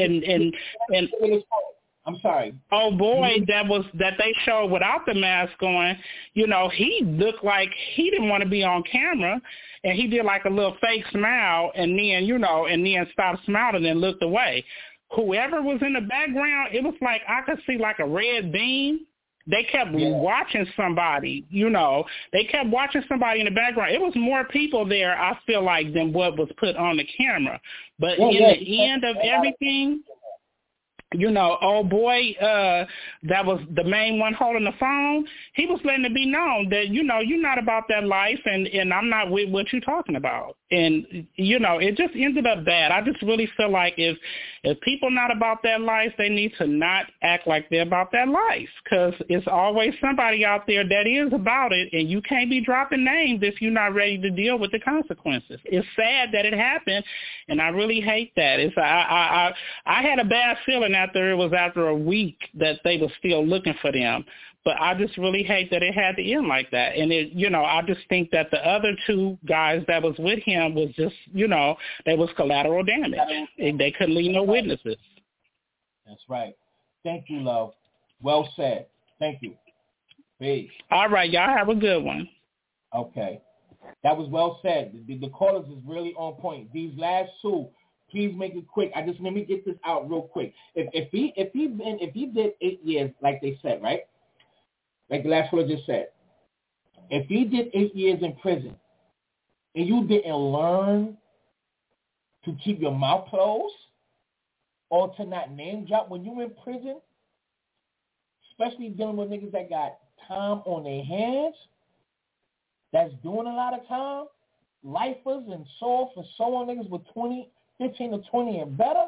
I'm sorry. Oh boy, that they showed without the mask on, you know, he looked like he didn't want to be on camera, and he did like a little fake smile, and then, you know, and then stopped smiling and looked away. Whoever was in the background, it was like I could see like a red beam. They kept watching somebody, you know. They kept watching somebody in the background. It was more people there, I feel like, than what was put on the camera. But in the end of everything, you know, old boy, that was the main one holding the phone, he was letting it be known that, you know, you're not about that life and I'm not with what you're talking about. And, you know, it just ended up bad. I just really feel like if people not about that life, they need to not act like they're about that life because it's always somebody out there that is about it, and you can't be dropping names if you're not ready to deal with the consequences. It's sad that it happened, and I really hate that. I had a bad feeling after a week that they were still looking for them. But I just really hate that it had to end like that. And, it, you know, I just think that the other two guys that was with him was just, you know, they was collateral damage. They couldn't leave no witnesses. That's right. Thank you, love. Well said. Thank you. Peace. All right, y'all have a good one. Okay. That was well said. The callers is really on point. These last two, please make it quick. Let me get this out real quick. If he did 8 years, like they said, right? Like the last caller just said, if he did 8 years in prison and you didn't learn to keep your mouth closed or to not name drop when you're in prison, especially dealing with niggas that got time on their hands, that's doing a lot of time, lifers and soft and so on niggas with 15 to 20 and better,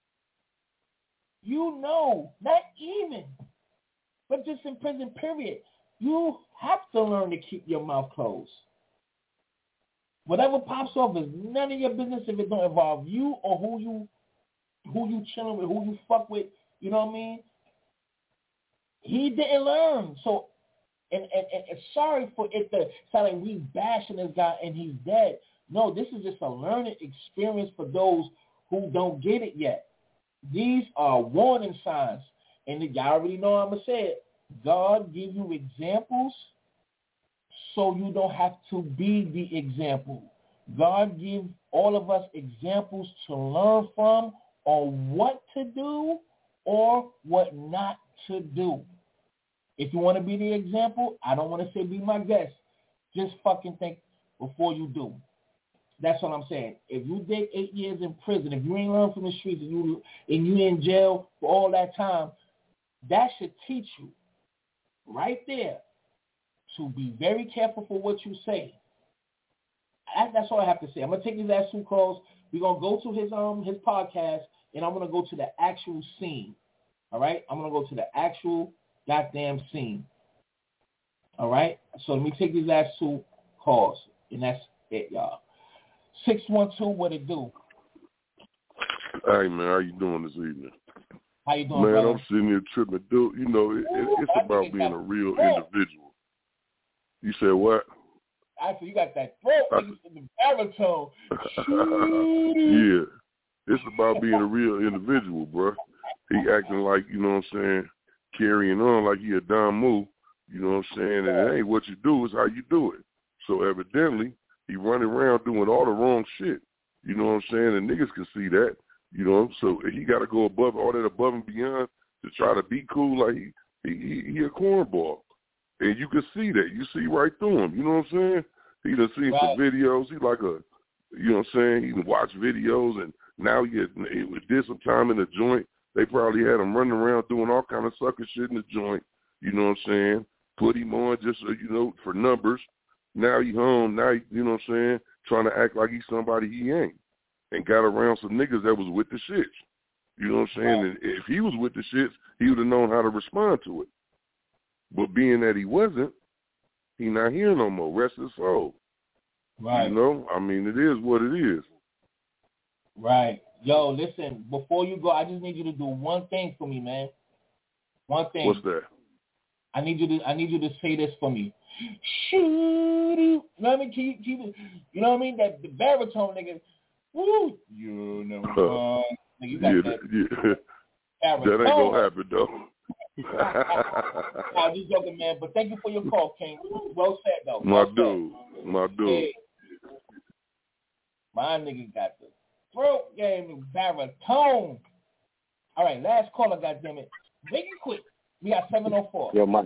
you know, not even, but just in prison, period, you have to learn to keep your mouth closed. Whatever pops off is none of your business if it don't involve you or who you chilling with, who you fuck with, you know what I mean? He didn't learn. So, and sorry for it to sound like we bashing this guy and he's dead. No, this is just a learning experience for those who don't get it yet. These are warning signs. And y'all already know I'm going to say it. God give you examples so you don't have to be the example. God give all of us examples to learn from on what to do or what not to do. If you want to be the example, I don't want to say be my guest. Just fucking think before you do. That's what I'm saying. If you did 8 years in prison, if you ain't learned from the streets and you in jail for all that time, that should teach you right there to be very careful for what you say. That's all I have to say. I'm going to take these last two calls. We're going to go to his podcast, and I'm going to go to the actual scene. All right? I'm going to go to the actual goddamn scene. All right? So let me take these last two calls, and that's it, y'all. 612, what it do? Hey, man, how you doing this evening? How you doing, man, brother? I'm sitting here tripping. Dude, you know, it's about being a real individual. You said what? I said you got that throat in the baritone. Yeah. It's about being a real individual, bro. He acting like, you know what I'm saying, carrying on like he a Don Moo, you know what I'm saying, and it ain't what you do, it's how you do it. So evidently, he running around doing all the wrong shit. You know what I'm saying? And niggas can see that. You know, so he got to go above all that above and beyond to try to be cool like he a cornball. And you can see that. You see right through him. You know what I'm saying? He done seen some videos. He like a, you know what I'm saying? He done watch videos, and now he did some time in the joint. They probably had him running around doing all kind of sucker shit in the joint. You know what I'm saying? put him on just, for numbers. Now he home. Now, you know what I'm saying, trying to act like he's somebody he ain't. And got around some niggas that was with the shits. You know what I'm saying? And if he was with the shits, he would have known how to respond to it. But being that he wasn't, he not here no more. Rest his soul. Right. You know? I mean, it is what it is. Right. Yo, listen, before you go, I just need you to do one thing for me, man. One thing. What's that? I need you to say this for me. Shoot, you know what I mean? Keep it, you know what I mean? That the baritone nigga. Woo, you never know. You got that. That ain't gonna happen though. I'm just joking, man. But thank you for your call, King. Well said, though. My dude. Hey, my nigga got the throat game baritone. All right, last caller, goddammit. Make it quick. We got 704. Yo, Mike.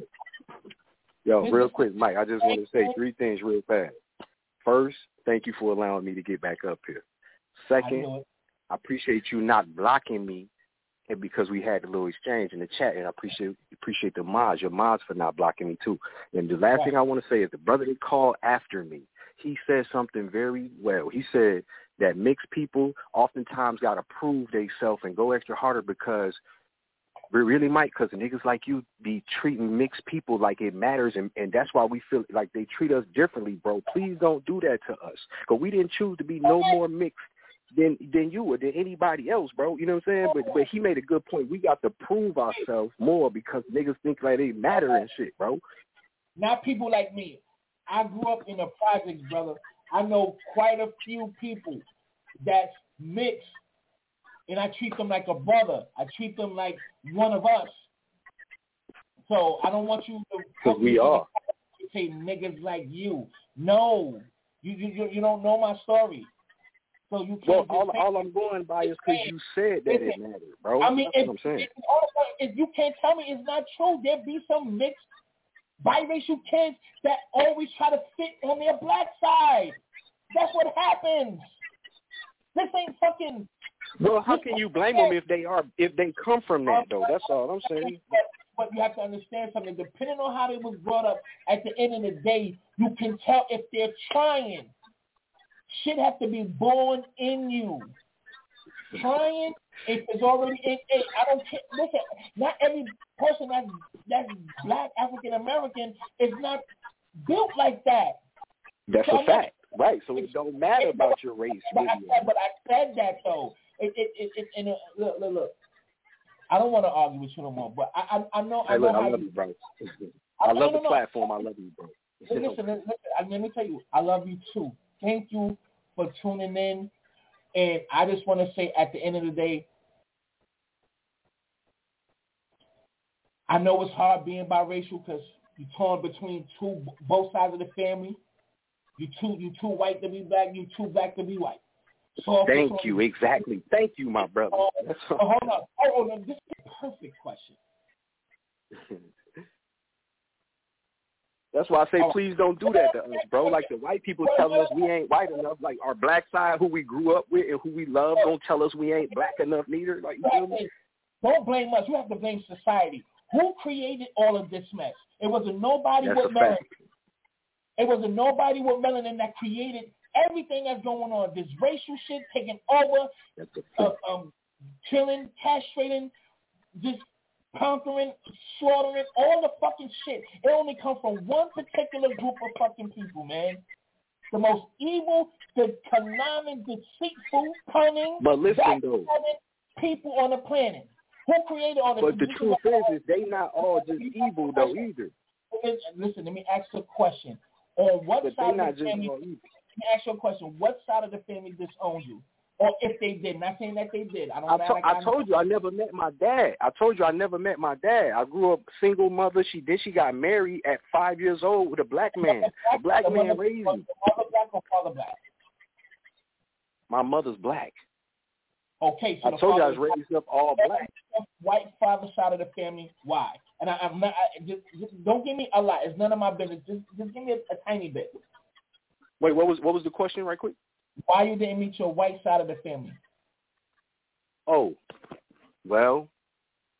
Real quick, Mike. I just want to say 3 things real fast. First, thank you for allowing me to get back up here. Second, I appreciate you not blocking me, and because we had a little exchange in the chat, and I appreciate the mods, your mods for not blocking me too. And the last thing I want to say is the brother that called after me, he said something very well. He said that mixed people oftentimes got to prove themselves and go extra harder because we really might, because niggas like you be treating mixed people like it matters, and that's why we feel like they treat us differently, bro. Please don't do that to us, because we didn't choose to be no more mixed than you or than anybody else, bro. You know what I'm saying? But he made a good point. We got to prove ourselves more because niggas think like they matter and shit, bro. Not people like me. I grew up in the projects, brother. I know quite a few people that's mixed, and I treat them like a brother. I treat them like one of us. So I don't want you to say niggas like you. No, you don't know my story. So you can't. Well, all I'm going by is because you said that it mattered, bro. I mean, that's what I'm saying. If you can't tell me it's not true, there be some mixed biracial kids that always try to fit on their black side. That's what happens. This ain't fucking. Well, how can you blame them if they come from that though? That's all I'm saying. But you have to understand something. Depending on how they was brought up, at the end of the day, you can tell if they're trying. Shit has to be born in you. Trying, if it's already in. I don't care. Listen, not every person that's black African American is not built like that. That's a fact, right? So it don't matter about your race. But I said that though. Look. I don't want to argue with you no more, but I know. Hey, look, I love you, bro. I love the platform. I love you, bro. Listen, let me tell you, I love you too. Thank you for tuning in. And I just want to say at the end of the day, I know it's hard being biracial because you're torn between both sides of the family. You too white to be black, you too black to be white. So thank you, exactly. Thank you, my brother. Hold on. This is a perfect question. That's why I say please don't do that to us, bro. Like the white people telling us we ain't white enough. Like our black side, who we grew up with and who we love, don't tell us we ain't black enough neither. Like, you feel me? Don't blame us. You have to blame society. Who created all of this mess? It wasn't nobody with melanin. It wasn't nobody with melanin that created everything that's going on. This racial shit taking over, killing, castrating, just conquering, slaughtering, all the fucking shit. It only comes from one particular group of fucking people, man. The most evil, the conniving, deceitful, cunning, but listen though, people on the planet. Who created all this? But the truth is they not all just evil though either. Listen, let me ask you a question. On what side of the family? Let me ask you a question. What side of the family disowned you? Or if they did, not saying that they did. I told you I never met my dad. I told you I never met my dad. I grew up single mother. She got married at 5 years old with a black man. A black man raised me. Mother black or father black? My mother's black. Okay, so I told you I was raised up all black. White father side of the family. Why? And I'm not. Just don't give me a lot. It's none of my business. Just give me a tiny bit. Wait, what was the question, right quick? Why you didn't meet your white side of the family? Oh, well,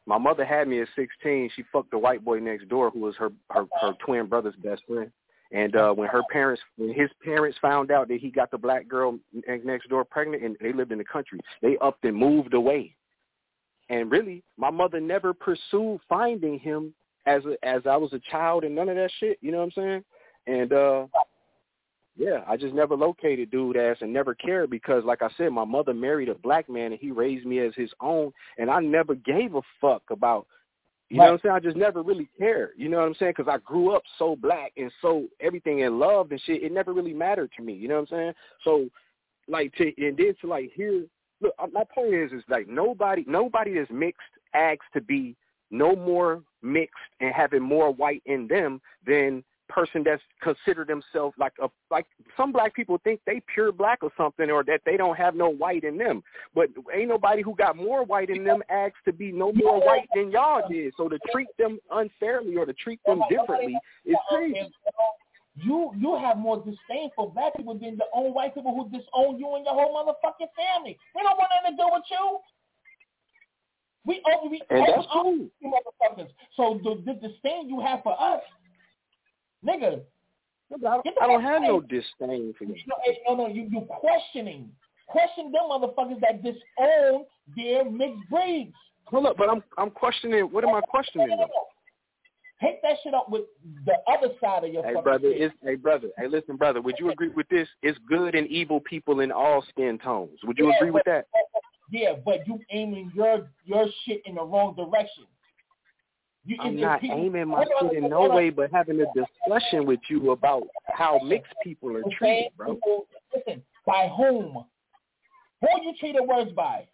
My mother had me at 16. She fucked the white boy next door who was her twin brother's best friend. And when his parents found out that he got the black girl next door pregnant, and they lived in the country, they upped and moved away. And really, my mother never pursued finding him as I was a child and none of that shit. You know what I'm saying? And yeah, I just never located dude ass and never cared because, like I said, my mother married a black man and he raised me as his own, and I never gave a fuck about. You know what I'm saying? I just never really cared. You know what I'm saying? Because I grew up so black and so everything and loved and shit. It never really mattered to me. You know what I'm saying? So, like, here, look, my point is like nobody that's mixed asks to be no more mixed and having more white in them than person that's considered themselves like some black people think they pure black or something, or that they don't have no white in them. But ain't nobody who got more white in them asks to be no more white than y'all did. So to treat them unfairly or to treat them differently is crazy. You have more disdain for black people than the own white people who disown you and your whole motherfucking family. We don't want nothing to do with you. We that's true. Motherfuckers. So the disdain you have for us, nigga. I don't have no disdain for you. No, you question them motherfuckers that disown their mixed breeds. Hold up, but I'm questioning. What am I questioning though? Take that shit up with the other side of your fucking brother. Hey, listen, brother. Would you agree with this? It's good and evil people in all skin tones. Would you agree with that? Yeah, but you aiming your shit in the wrong direction. I'm not aiming my shit in no way, but having a discussion with you about how mixed people are treated, bro. Listen, by whom? Who are you treated worse by?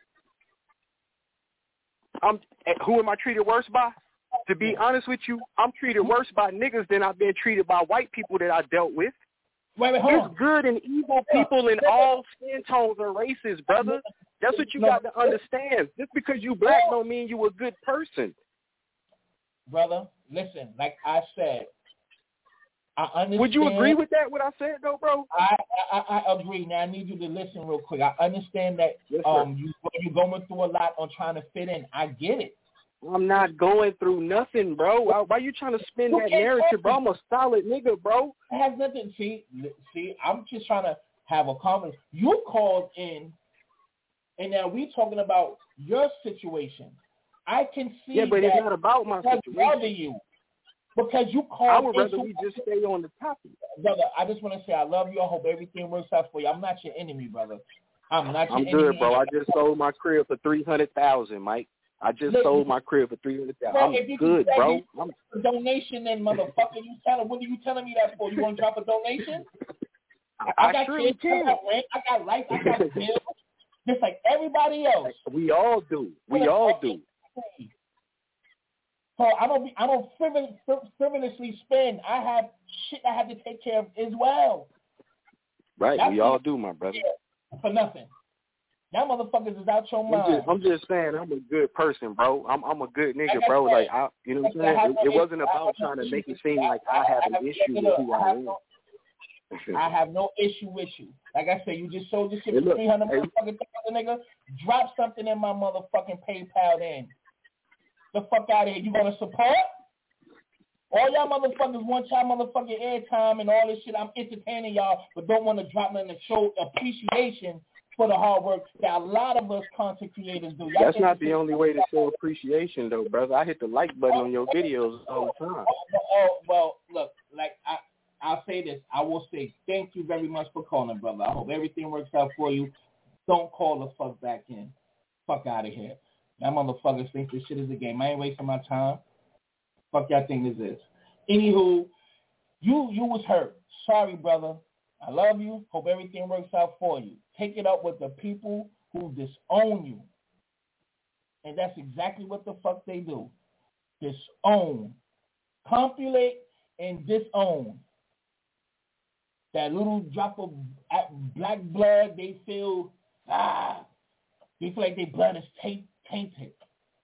Who am I treated worse by? To be honest with you, I'm treated worse by niggas than I've been treated by white people that I dealt with. It's good and evil people in all skin tones and races, brother. That's what you got to understand. Just because you black don't mean you a good person. Brother, listen, like I said, I understand. Would you agree with that, what I said, though, bro? I agree. Now, I need you to listen real quick. I understand that you're going through a lot on trying to fit in. I get it. I'm not going through nothing, bro. Why you trying to spin that narrative, bro? I'm a solid nigga, bro. It has nothing. See, I'm just trying to have a conversation. You called in, and now we talking about your situation. I can see but that it's not about my situation. You because you called. I would rather we just stay on the topic, brother. I just want to say I love you. I hope everything works out for you. I'm not your enemy, brother. I'm not your enemy. I'm good, bro. I just sold my crib for $300,000, Mike. I just sold my crib for $300,000. I'm good, bro. Donation, then, motherfucker. What are you telling me that for? You want to drop a donation? I got surely can. I got rent. I got life. I got bills. Just like everybody else. We all do. So I don't frivolously spend. I have shit I have to take care of as well. Right, we all do, my brother. For nothing. Y'all motherfuckers is out your mind. I'm just saying, I'm a good person, bro. I'm a good nigga, bro. Like, you know what I'm saying? It wasn't about trying to make it seem like I have an issue with who I am. I have no issue with you. Like I said, you just sold this shit for $300 motherfucking nigga. Drop something in my motherfucking PayPal then. The fuck out of here. You gonna support? All y'all motherfuckers want y'all motherfucking airtime and all this shit. I'm entertaining y'all, but don't want to drop nothing to show appreciation for the hard work that a lot of us content creators do. That's not the only way to show appreciation, though, brother. I hit the like button on your videos all the time. Well, look, like I'll say this. I will say thank you very much for calling, brother. I hope everything works out for you. Don't call the fuck back in. Fuck out of here. Y'all motherfuckers think this shit is a game. I ain't wasting my time. Fuck y'all think this is. Anywho, you was hurt. Sorry, brother. I love you. Hope everything works out for you. Take it up with the people who disown you. And that's exactly what the fuck they do. Disown. Compulate and disown. That little drop of black blood, they feel like their blood is tainted.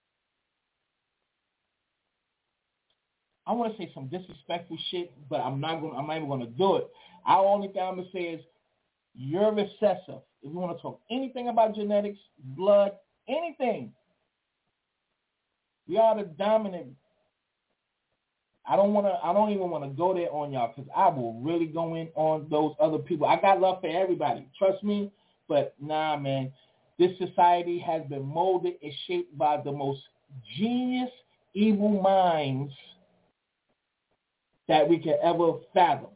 I want to say some disrespectful shit, but I'm not even gonna do it. Our only thing I'm gonna say is you're recessive. If you want to talk anything about genetics, blood, anything, We are the dominant. I don't even want to go there on y'all because I will really go in on those other people. I got love for everybody. Trust me. But nah, man. This society has been molded and shaped by the most genius, evil minds that we could ever fathom.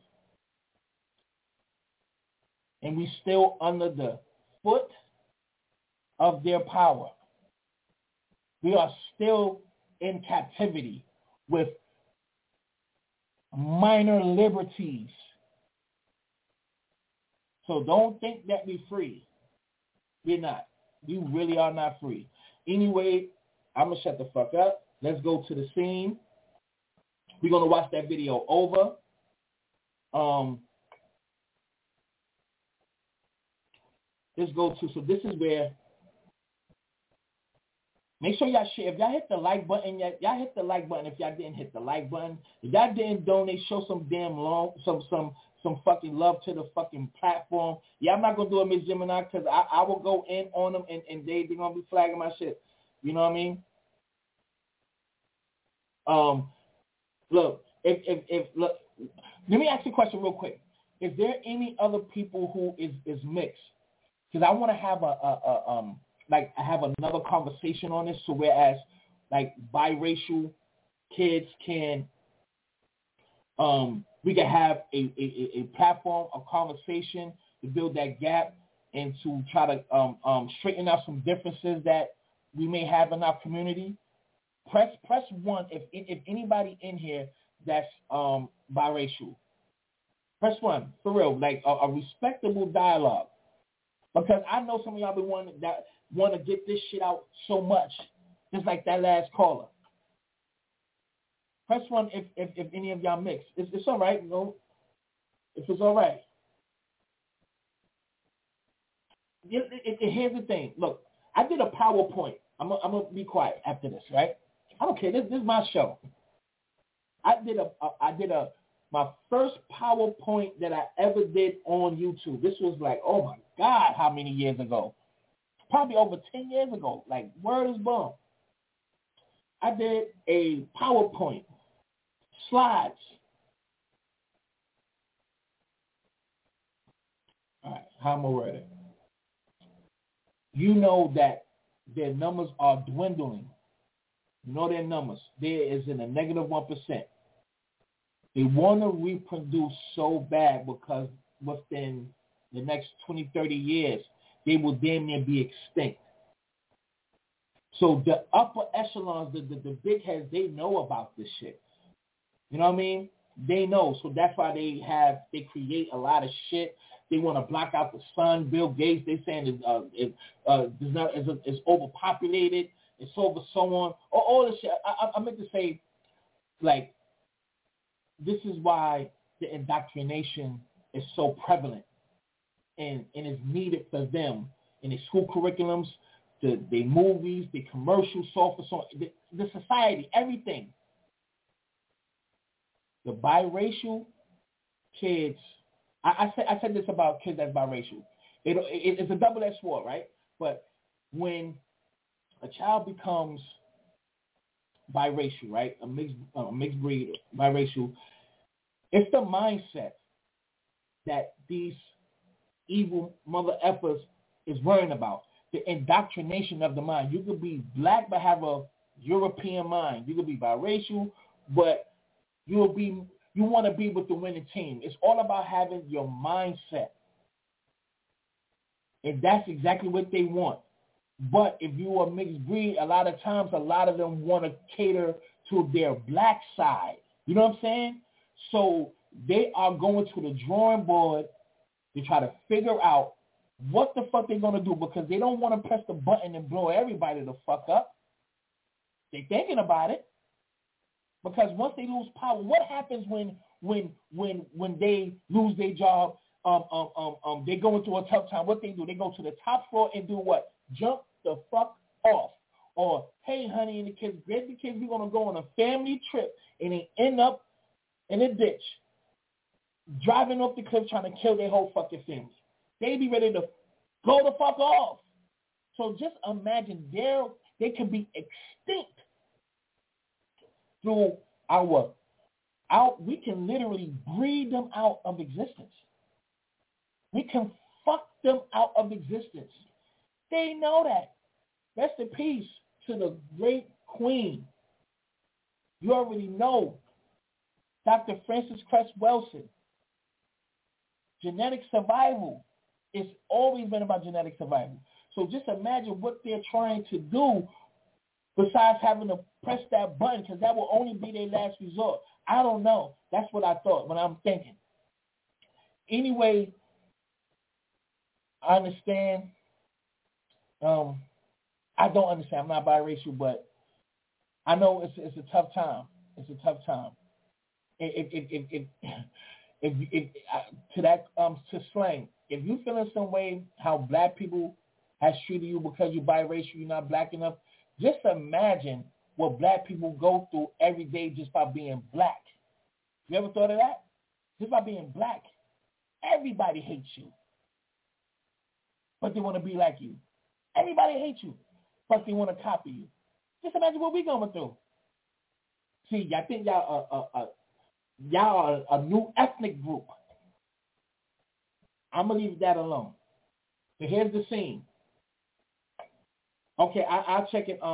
And we still under the foot of their power. We are still in captivity with minor liberties. So don't think that we're free. We're not. You really are not free. Anyway, I'm going to shut the fuck up. Let's go to the scene. We're going to watch that video over. Let's go to, so this is where, make sure y'all share. If y'all hit the like button, y'all hit the like button if y'all didn't hit the like button. If y'all didn't donate, show some damn some fucking love to the fucking platform. Yeah, I'm not going to do a Miss Gemini because I will go in on them and they're going to be flagging my shit. You know what I mean? Look, look, let me ask you a question real quick. Is there any other people who is mixed? Because I want to have have another conversation on this, so whereas like biracial kids can we can have a platform, a conversation to build that gap and to try to straighten out some differences that we may have in our community. Press 1 if anybody in here that's biracial. Press 1 for real, like a respectable dialogue, because I know some of y'all want to get this shit out so much, just like that last caller. Press 1 if any of y'all mix. It's all right, you know. If it's all right. Here's the thing. Look, I did a PowerPoint. I'm gonna be quiet after this, right? I don't care. This is my show. I did my first PowerPoint that I ever did on YouTube. This was like, oh my God, how many years ago? Probably over 10 years ago. Like, word is born. I did a PowerPoint. Slides. All right, how am I word it? You know that their numbers are dwindling. You know their numbers. There is in a negative 1%. They want to reproduce so bad because within the next 20, 30 years, they will damn near be extinct. So the upper echelons, the big heads, they know about this shit. You know what I mean? They know. So that's why they create a lot of shit. They want to block out the sun. Bill Gates, they saying it's overpopulated. It's over so on. All this shit. I meant to say, like, this is why the indoctrination is so prevalent and is needed for them in the school curriculums, the movies, the commercials, so the society, everything. The biracial kids, I said this about kids that's biracial. It's a double-edged sword, right? But when a child becomes biracial, right, a mixed breed, biracial, it's the mindset that these evil mother effers is worrying about. The indoctrination of the mind. You could be black but have a European mind. You could be biracial, but you want to be with the winning team. It's all about having your mindset. And that's exactly what they want. But if you are mixed breed, a lot of times, a lot of them want to cater to their black side. You know what I'm saying? So they are going to the drawing board to try to figure out what the fuck they're going to do, because they don't want to press the button and blow everybody the fuck up. They're thinking about it. Because once they lose power, what happens when they lose their job? They go into a tough time. What they do? They go to the top floor and do what? Jump the fuck off. Or, hey, honey, and the kids, we're going to go on a family trip, and they end up in a ditch, driving off the cliff trying to kill their whole fucking family. They be ready to go the fuck off. So just imagine they could be extinct through we can literally breed them out of existence. We can fuck them out of existence. They know that. Rest in peace to the great queen. You already know Dr. Frances Cress Welsing. Genetic survival. It's always been about genetic survival. So just imagine what they're trying to do besides having to press that button, because that will only be their last resort. I don't know. That's what I thought when I'm thinking. Anyway, I understand. I don't understand. I'm not biracial, but I know it's a tough time. It's a tough time. To slang, if you feel in some way how black people has treated you because you're biracial, you're not black enough, just imagine what black people go through every day just by being black. You ever thought of that? Just by being black, everybody hates you, but they want to be like you. Everybody hates you, but they want to copy you. Just imagine what we're going through. See, I think y'all are a new ethnic group. I'm going to leave that alone. So here's the scene. Okay, I'll check it.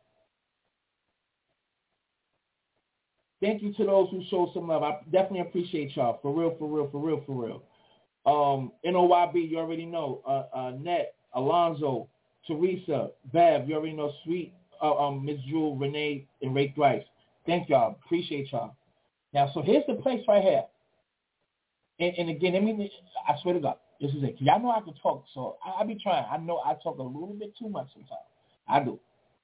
Thank you to those who showed some love. I definitely appreciate y'all. For real. NOYB, you already know. Net, Alonzo, Teresa, Bev, you already know. Sweet, Ms. Jewel, Renee, and Ray Thrice. Thank y'all. Appreciate y'all. Now, so here's the place right here. And again, I swear to God, this is it. Y'all know I can talk, so I be trying. I know I talk a little bit too much sometimes. I do.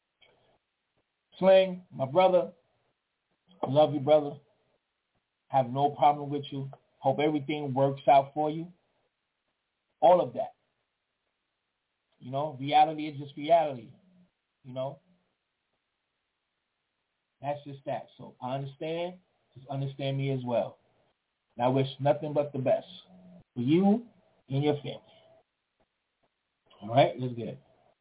Sling, my brother, I love you, brother. Have no problem with you. Hope everything works out for you. All of that. You know, reality is just reality. You know? That's just that. So I understand. Just understand me as well. And I wish nothing but the best for you and your family. All right? Let's get it.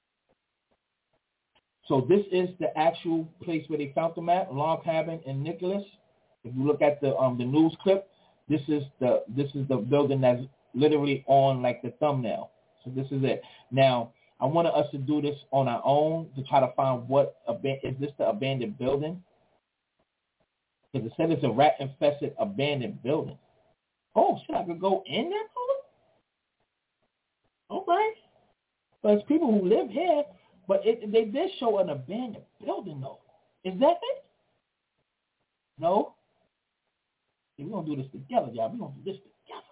So this is the actual place where they found them at, Log Cabin in Nicholas. If you look at the news clip, this is the building that's literally on like the thumbnail. So this is it. Now, I wanted us to do this on our own to try to find is this the abandoned building? Because it said it's a rat-infested abandoned building. Oh, shit, I could go in that building? Okay. But it's people who live here. But they did show an abandoned building, though. Is that it? No? We're going to do this together, y'all. We're going to do this together.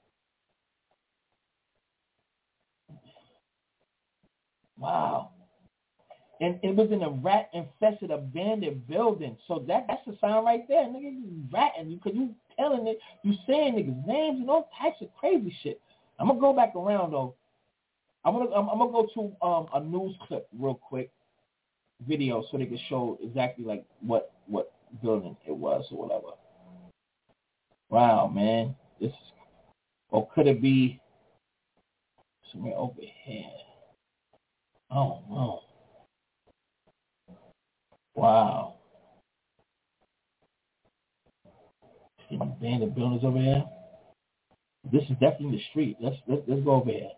Wow. And it was in a rat-infested abandoned building. So that's the sign right there. Nigga, you ratting. Because you telling it. You saying niggas' names and all types of crazy shit. I'm going to go back around, though. I'm gonna go to a news clip real quick, video, so they can show exactly like what building it was or whatever. Wow, man, or could it be somewhere over here? Oh no! Wow, see the abandoned buildings over here. This is definitely the street. Let's go over here.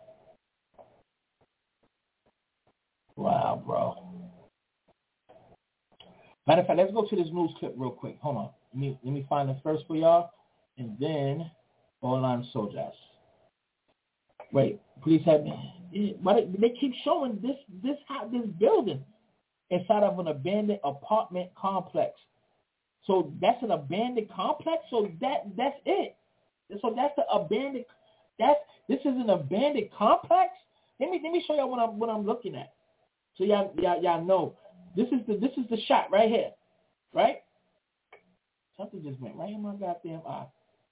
Wow, bro. Matter of fact, let's go to this news clip real quick. Hold on. Let me find it first for y'all, and then online soldiers. Wait, please have me. But they keep showing this building inside of an abandoned apartment complex. So that's an abandoned complex. So that's it. So that's the abandoned. This is an abandoned complex. Let me show y'all what I'm looking at. So y'all know this is the shot right here, right? Something just went right in my goddamn eye.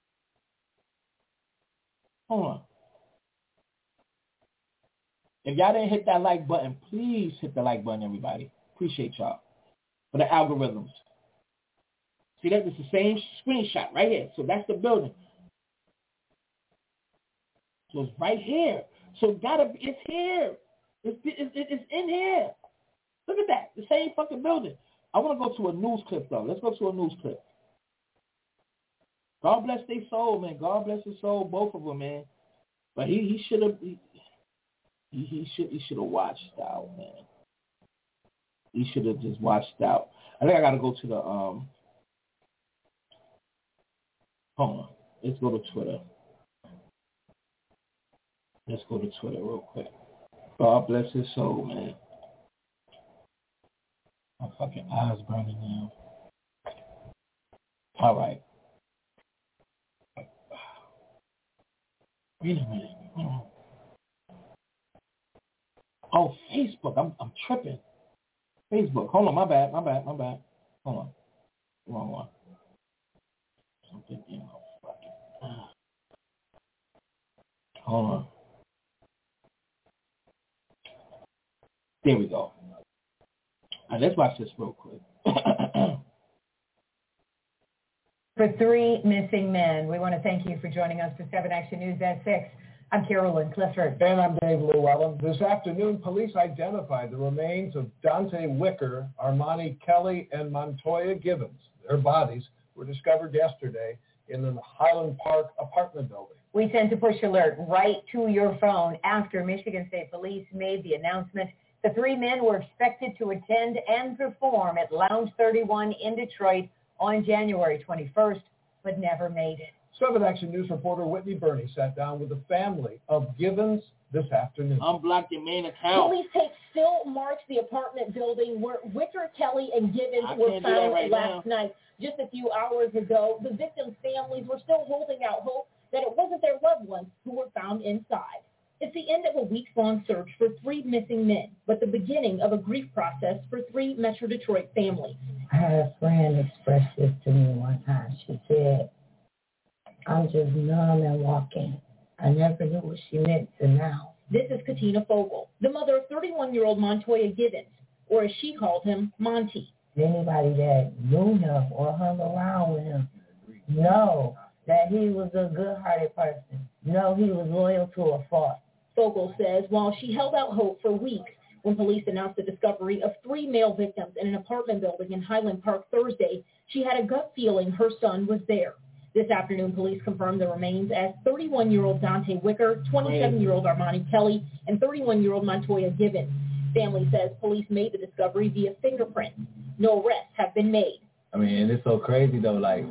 Hold on. If y'all didn't hit that like button, please hit the like button, everybody. Appreciate y'all for the algorithms. See that? It's the same screenshot right here. So that's the building. So it's right here. So it's here. It's in here. Look at that. The same fucking building. I want to go to a news clip, though. Let's go to a news clip. God bless their soul, man. God bless his soul, both of them, man. But he should have he should have watched out, man. He should have just watched out. I think I got to go to the hold on. Let's go to Twitter. Let's go to Twitter real quick. God bless his soul, man. My fucking eyes burning now. All right. Wait a minute. Oh, Facebook. I'm tripping. Facebook. Hold on. My bad. Hold on. Wrong one. Something in my fucking. Hold on. There we go. All right, let's watch this real quick. For 3 missing men, we want to thank you for joining us for 7 Action News at 6. I'm Carolyn Clifford. And I'm Dave Llewellyn. This afternoon, police identified the remains of Dante Wicker, Armani Kelly, and Montoya Givens. Their bodies were discovered yesterday in the Highland Park apartment building. We sent a push alert right to your phone after Michigan State Police made the announcement. The 3 men were expected to attend and perform at Lounge 31 in Detroit on January 21st, but never made it. 7 Action News reporter Whitney Burney sat down with the family of Givens this afternoon. Unblock your main account. Police tape still marks the apartment building where Wicker, Kelly, and Givens were found last night. Just a few hours ago, the victims' families were still holding out hope that it wasn't their loved ones who were found inside. It's the end of a weeks-long search for 3 missing men, but the beginning of a grief process for 3 Metro Detroit families. I had a friend express this to me one time. She said, I'm just numb and walking. I never knew what she meant to now. This is Katina Fogel, the mother of 31-year-old Montoya Givens, or as she called him, Monty. Anybody that knew him or hung around with him know that he was a good-hearted person. Know he was loyal to a fault. Fogel says while she held out hope for weeks when police announced the discovery of 3 male victims in an apartment building in Highland Park Thursday, she had a gut feeling her son was there. This afternoon, police confirmed the remains as 31-year-old Dante Wicker, 27-year-old Armani Kelly, and 31-year-old Montoya Givens. Family says police made the discovery via fingerprints. No arrests have been made. I mean, and it's so crazy, though, like,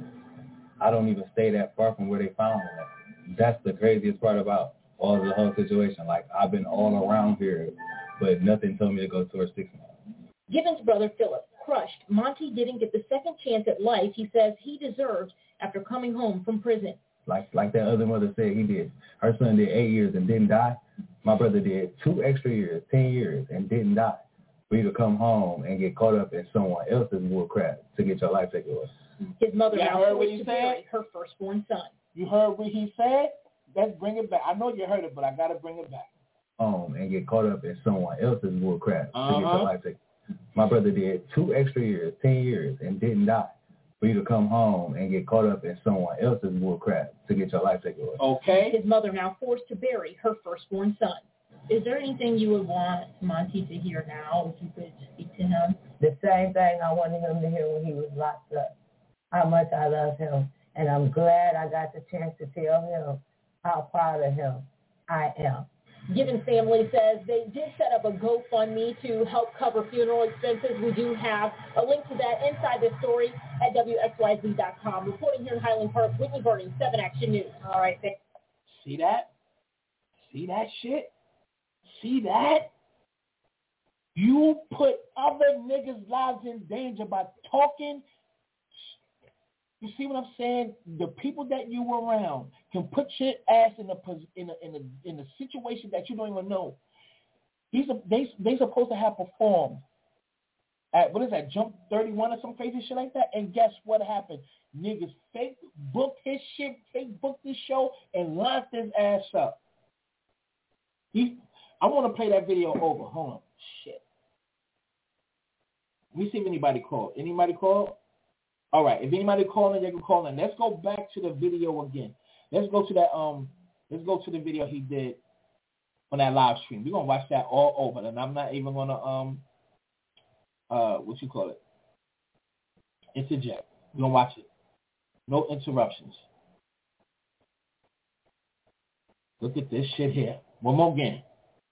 I don't even stay that far from where they found him. That's the craziest part about all of the whole situation. Like, I've been all around here, but nothing told me to go towards 6 months. Givens' brother, Philip, crushed. Monty didn't get the second chance at life he says he deserved after coming home from prison. Like that other mother said he did. Her son did 8 years and didn't die. My brother did 2 extra years, 10 years, and didn't die. For you to come home and get caught up in someone else's bullcrap to get your life taken away. His mother now heard what he said? Her firstborn son. You heard what he said? Let's bring it back. I know you heard it, but I got to bring it back. And get caught up in someone else's bullcrap to get your life taken. My brother did 2 extra years, 10 years, and didn't die. For you to come home and get caught up in someone else's bullcrap to get your life taken away. Okay. His mother now forced to bury her firstborn son. Is there anything you would want Monty to hear now if you could speak to him? The same thing I wanted him to hear when he was locked up. How much I love him. And I'm glad I got the chance to tell him how proud of him I am. Givens' family says they did set up a GoFundMe to help cover funeral expenses. We do have a link to that inside this story at WXYZ.com. Reporting here in Highland Park, Whitney Burney, 7 Action News. All right, thanks. See that? See that shit? See that? You put other niggas' lives in danger by talking. You see what I'm saying? The people that you were around can put your ass in a situation that you don't even know. They supposed to have performed at, what is that, Jump 31 or some crazy shit like that? And guess what happened? Niggas fake booked his shit, fake booked his show, and locked his ass up. I want to play that video over. Hold on. Shit. Let me see if anybody called. Anybody called? All right. If anybody calling, they can call in. Let's go back to the video again. Let's go to that. Let's go to the video he did on that live stream. We're gonna watch that all over, and I'm not even gonna what you call it? Interject. We're going to watch it. No interruptions. Look at this shit here. One more game.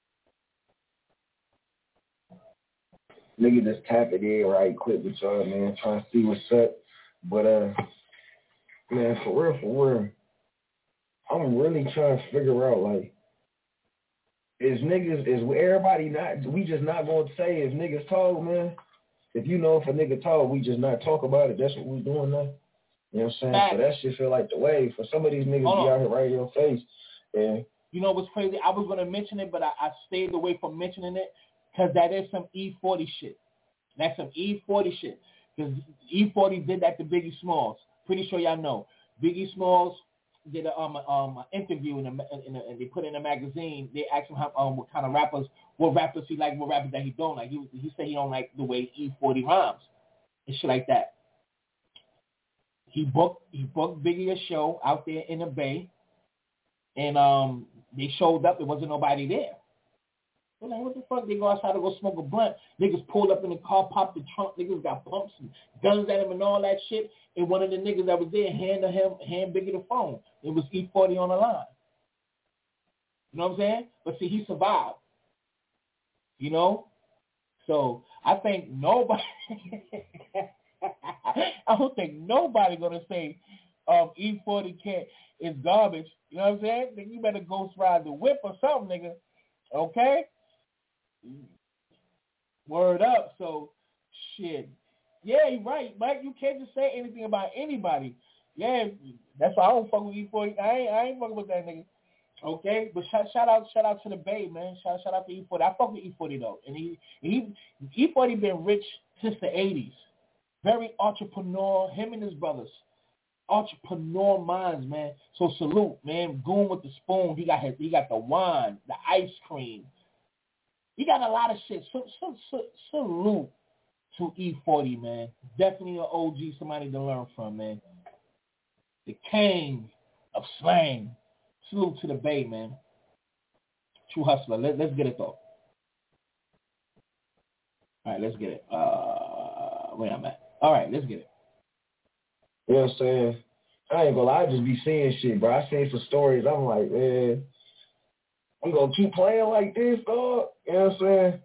Nigga just tap it in right quick with y'all, man, trying to see what's up. But, man, for real, I'm really trying to figure out, like, is everybody not, we just not going to say if niggas told, man. If you know if a nigga told, we just not talk about it. That's what we doing now. You know what I'm saying? Fact. So that shit feel like the way. For some of these niggas be out here right in your face. And you know what's crazy? I was going to mention it, but I stayed away from mentioning it because that is some E40 shit. That's some E40 shit. Because E40 did that to Biggie Smalls. Pretty sure y'all know. Biggie Smalls did an interview and they put it in a magazine. They asked him what kind of what rappers he like, what rappers that he don't like. He said he don't like the way E40 rhymes and shit like that. He booked Biggie a show out there in the Bay, and they showed up. There wasn't nobody there. They're like, what the fuck? They go outside to go smoke a blunt. Niggas pulled up in the car, popped the trunk. Niggas got pumps and guns at him and all that shit. And one of the niggas that was there hand Biggie the phone. It was E40 on the line. You know what I'm saying? But see, he survived. You know? So I think nobody I don't think nobody gonna say E40 is garbage. You know what I'm saying? Then you better ghost ride the whip or something, nigga. Okay? Word up. So shit. Yeah, you're right, Mike. You can't just say anything about anybody. Yeah, that's why I don't fuck with E40. I ain't fucking with that nigga. Okay, but shout out to the Bay, man. Shout out to E40. I fuck with E40 though, and E40 been rich since the '80s. Very entrepreneur. Him and his brothers, entrepreneur minds, man. So salute, man. Goon with the spoon. He got the wine, the ice cream. He got a lot of shit. Salute to E40, man. Definitely an OG, somebody to learn from, man. The king of slang. Salute to the Bay, man. True hustler. Let's get it, though. All right, let's get it. Where I'm at. All right, let's get it. You know what I'm saying? I ain't gonna lie, I just be seeing shit, bro. I seen some stories. I'm like, man, I'm gonna keep playing like this, dog. You know what I'm saying?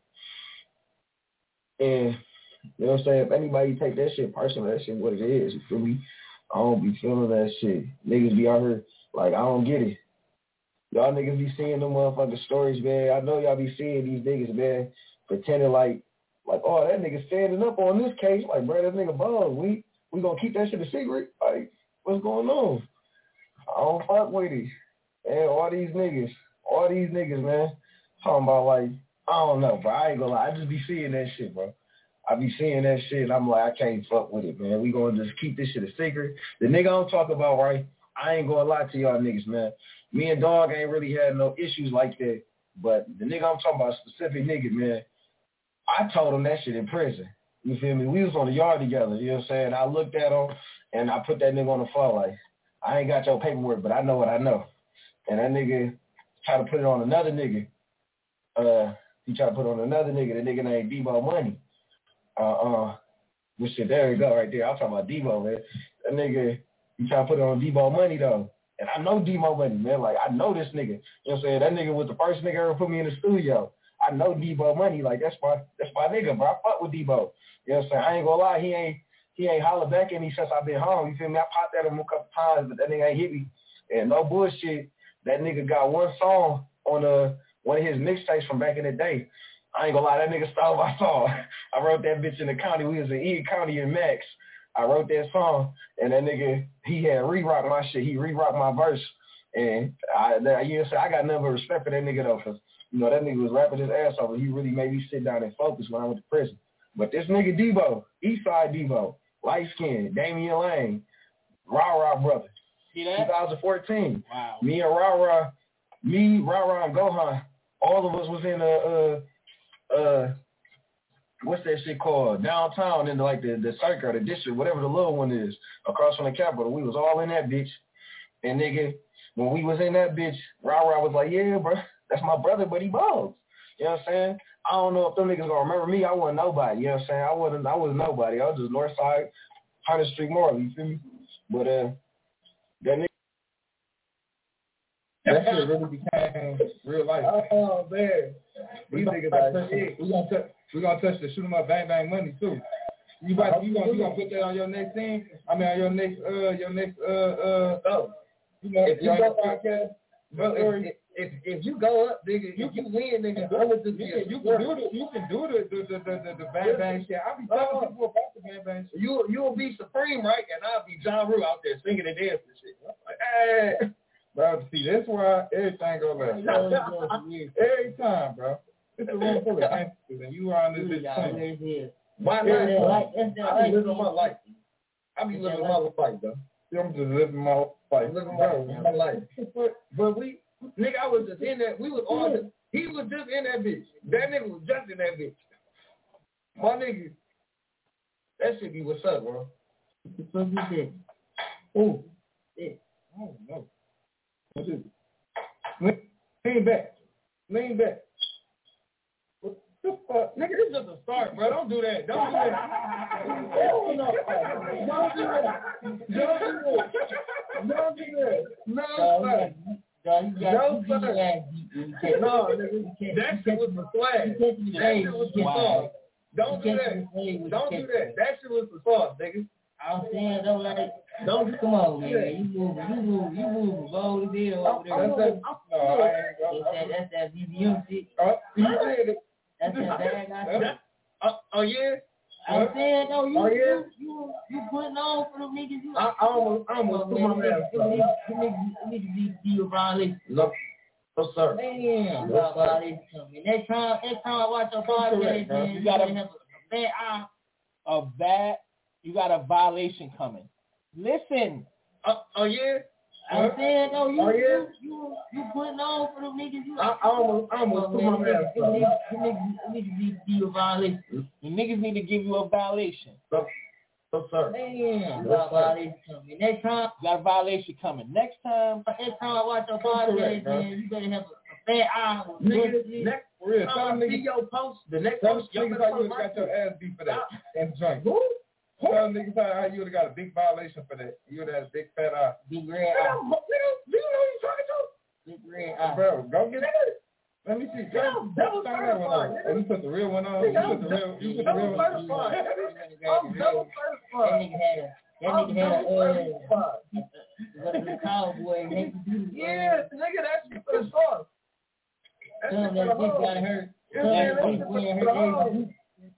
And, you know what I'm saying? If anybody take that shit personal, that shit what it is. You feel me? I don't be feeling that shit. Niggas be out here like, I don't get it. Y'all niggas be seeing them motherfucking stories, man. I know y'all be seeing these niggas, man, pretending like, oh, that nigga standing up on this case. Like, bro, that nigga bug. We gonna keep that shit a secret? Like, what's going on? I don't fuck with it. Man, all these niggas, man, talking about like, I don't know, bro. I ain't gonna lie. I just be seeing that shit, bro. I be seeing that shit, and I'm like, I can't fuck with it, man. We gonna just keep this shit a secret. The nigga I'm talking about, right, I ain't gonna lie to y'all niggas, man. Me and Dog ain't really had no issues like that, but the nigga I'm talking about, specific nigga, man, I told him that shit in prison. You feel me? We was on the yard together, you know what I'm saying? I looked at him, and I put that nigga on the floor like, I ain't got your paperwork, but I know what I know. And that nigga tried to put it on another nigga. He tried to put it on another nigga. The nigga named Debo Money. This shit, there you go right there. I'm talking about Debo, man. That nigga, he tried to put it on Debo Money, though. And I know Debo Money, man. Like, I know this nigga. You know what I'm saying? That nigga was the first nigga ever put me in the studio. I know Debo Money. Like, that's my nigga, bro. I fuck with Debo. You know what I'm saying? I ain't gonna lie. He ain't hollered back at me since I've been home. You feel me? I popped at him a couple times, but that nigga ain't hit me. And no bullshit, that nigga got one song on one of his mixtapes from back in the day. I ain't gonna lie, that nigga stole my song. I wrote that bitch in the county. We was in E County in Max. I wrote that song, and that nigga, he had re-rocked my shit. He re-rocked my verse. And I got nothing but respect for that nigga, though, because, you know, that nigga was rapping his ass off, and he really made me sit down and focus when I went to prison. But this nigga Debo, Eastside Debo, light skin, Damian Lane, Rah brother. See that? 2014. Wow. Me and Rah and Gohan, all of us was in what's that shit called? Downtown in the circuit or the district, whatever the little one is, across from the Capitol. We was all in that bitch. And nigga, when we was in that bitch, Rah was like, yeah, bro, that's my brother, but he bugs. You know what I'm saying? I don't know if them niggas gonna remember me. I wasn't nobody. You know what I'm saying? I wasn't nobody. I was just Northside Hunter Street Mall, you feel me? But that nigga. That shit really became real life. Oh man, These niggas like shit. We gonna touch the shoot 'em up bang bang money too. You gonna put that on your next thing? I mean on your next if you go podcast, bro, if you go up, nigga, you can win, nigga. You can do the bang bang shit. I be telling people about the bang bang shit. You'll be Supreme, right? And I'll be John Rue out there singing and dancing and shit. Like, hey. Bro, see, that's why everything go left. Every time, bro. It's a room full of gangsters, and you are on this bitch. Why not? I be living my life. I be living my life, though. I'm just living my life. Living my life. But we, nigga, I was just in that. We was all just, he was just in that bitch. That nigga was just in that bitch. My nigga, that shit be what's up, bro. What you did? Ooh. I don't know. What is it? Lean back. What the fuck? Nigga, this is just a start, bro. Don't do that. Don't do that. No, sir. No, nigga. That shit was the swag. That shit was the sauce. Don't do that. Don't do that. That shit was the sauce, nigga. I'm saying though, like, don't come on, man. You moving, bold as hell over there. That's that BBM shit. That's that bag I said. Oh yeah. I'm saying though, you putting on for them niggas. I almost put my man. Niggas be a violation. No, sir. Man, violation. Next time I watch your podcast, man, you gotta have a bad You got a violation coming. Listen. Oh yeah. I'm saying no. You putting on for them niggas. I almost put my man. Niggas be a violation. The niggas need to give you a violation. So sir. Man, violation coming. Next time. You got a violation coming. Next time I watch your podcast, man, you better have a bad eye. Nigga, next time I see your post, the next post, you would have got your ass beat for that and joint. Tell niggas how you would have got a big violation for that. You would have had a big fat eye. Big red eye. Do you know who you talking to? Big red eye. Bro, go get it. Let me see. Turn that one on. Oh, you put the real one on. You put the real one on. I'm double certified. That nigga had a cowboy. Yeah, nigga, that's for the sauce. That bitch got hurt. That bitch hurt.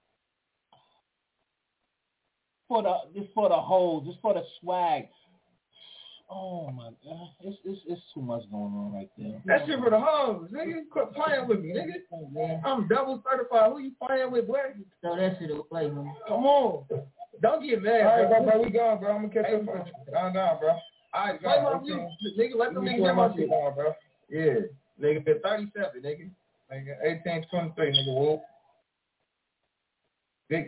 For the hoes, just for the swag. Oh my god, it's too much going on right there. That shit for the hoes, nigga. Quit playing with me, nigga. I'm double certified. Who you playing with, boy? So that shit will play, man. Come on, don't get mad. All right, bro, we gone, bro. I'm gonna catch up. Calm down, bro. All right, play my music, nigga. Let them niggas hear my shit, bro. Yeah, nigga, 37, nigga. Nigga, 18-23, nigga. Whoop. Big.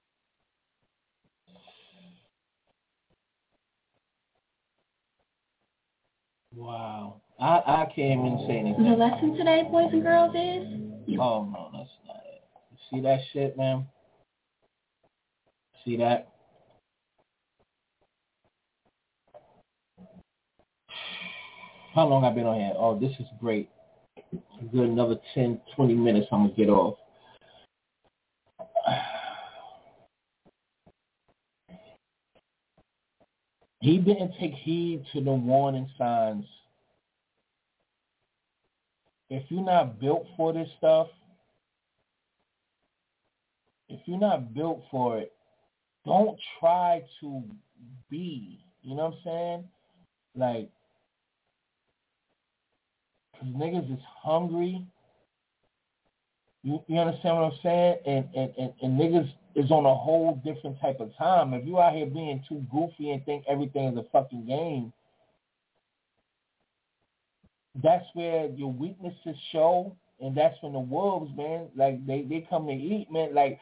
Wow. I can't even say anything. The lesson today, boys and girls, is? Oh, no, that's not it. You see that shit, man? See that? How long I been on here? Oh, this is great. Good, another 10, 20 minutes I'm going to get off. He didn't take heed to the warning signs. If you're not built for this stuff, if you're not built for it, don't try to be. You know what I'm saying? Like, because niggas is hungry. You understand what I'm saying? And niggas is on a whole different type of time. If you out here being too goofy and think everything is a fucking game, that's where your weaknesses show, and that's when the wolves, man, like they come to eat, man. Like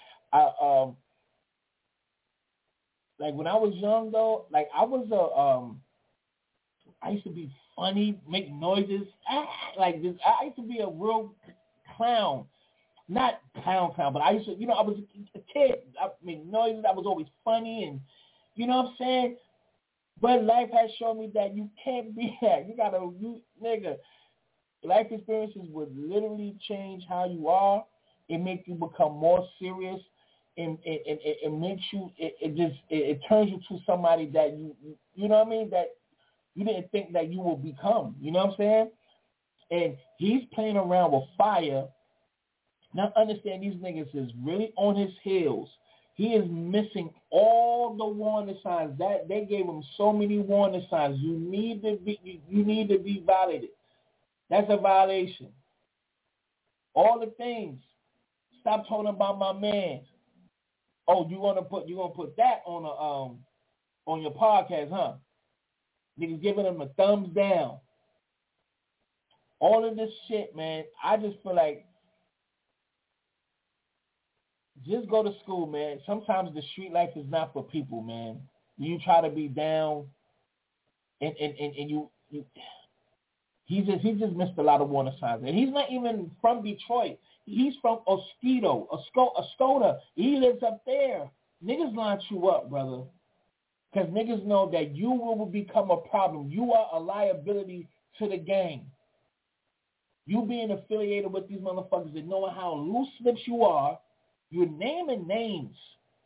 like when I was young though, like I used to be funny, make noises, like this. I used to be a real clown. Not clown, but I used to, I was a kid. I made noises. I was always funny, and You know what I'm saying? But life has shown me that you can't be that. Nigga, life experiences would literally change how you are. It makes you become more serious. And it makes you, it turns you to somebody that you know what I mean, that you didn't think that you will become. You know what I'm saying? And he's playing around with fire. Now understand, these niggas is really on his heels. He is missing all the warning signs. That they gave him so many warning signs. You need to be validated. That's a violation. All the things. Stop talking about my man. Oh, you gonna put that on your podcast, huh? Niggas giving him a thumbs down. All of this shit, man. I just feel like just go to school, man. Sometimes the street life is not for people, man. You try to be down, and you he just missed a lot of warning signs. And he's not even from Detroit. He's from Oscoda. He lives up there. Niggas line you up, brother, because niggas know that you will become a problem. You are a liability to the gang. You being affiliated with these motherfuckers and knowing how loose lips you are, you're naming names.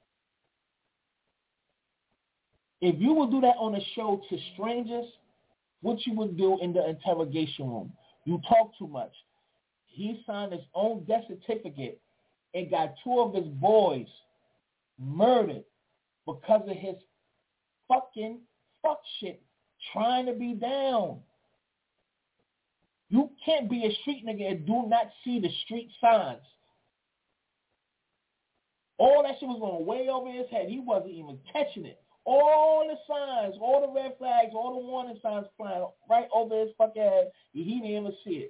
If you would do that on a show to strangers, what you would do in the interrogation room, you talk too much. He signed his own death certificate and got 2 of his boys murdered because of his fucking fuck shit, trying to be down. You can't be a street nigga and do not see the street signs. All that shit was going way over his head. He wasn't even catching it. All the signs, all the red flags, all the warning signs flying right over his fucking head. He didn't even see it.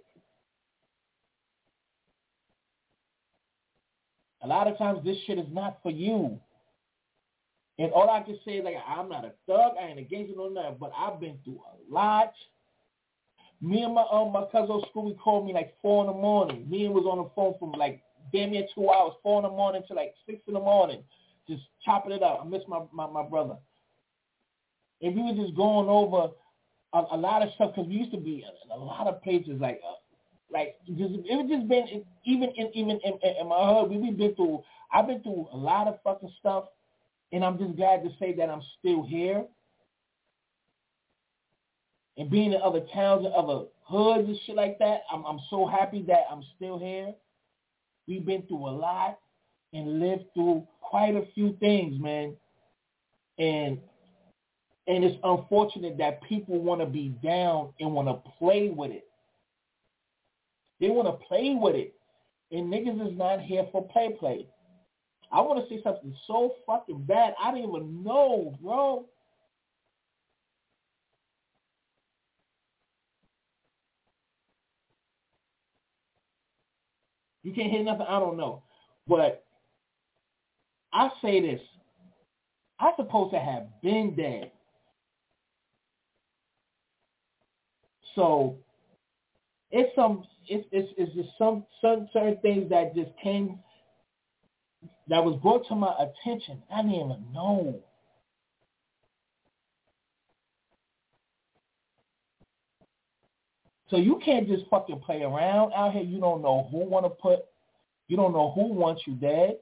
A lot of times this shit is not for you. And all I can say is, like, I'm not a thug. I ain't against it or nothing, but I've been through a lot. Me and my cousin Scooby called me like 4 in the morning. Me and was on the phone from like damn near 2 hours, 4 in the morning to like 6 in the morning, just chopping it up. I miss my brother. And we were just going over a lot of stuff because we used to be in a lot of places like just it was just been even in my hood. I've been through a lot of fucking stuff, and I'm just glad to say that I'm still here. And being in other towns and other hoods and shit like that, I'm so happy that I'm still here. We've been through a lot and lived through quite a few things, man. And it's unfortunate that people want to be down and want to play with it. They want to play with it. And niggas is not here for play. I want to say something so fucking bad. I didn't even know, bro. You can't hear nothing? I don't know. But I say this. I'm supposed to have been dead. So it's just some certain things that just came, that was brought to my attention. I didn't even know. So you can't just fucking play around out here. You don't know who you don't know who wants you dead.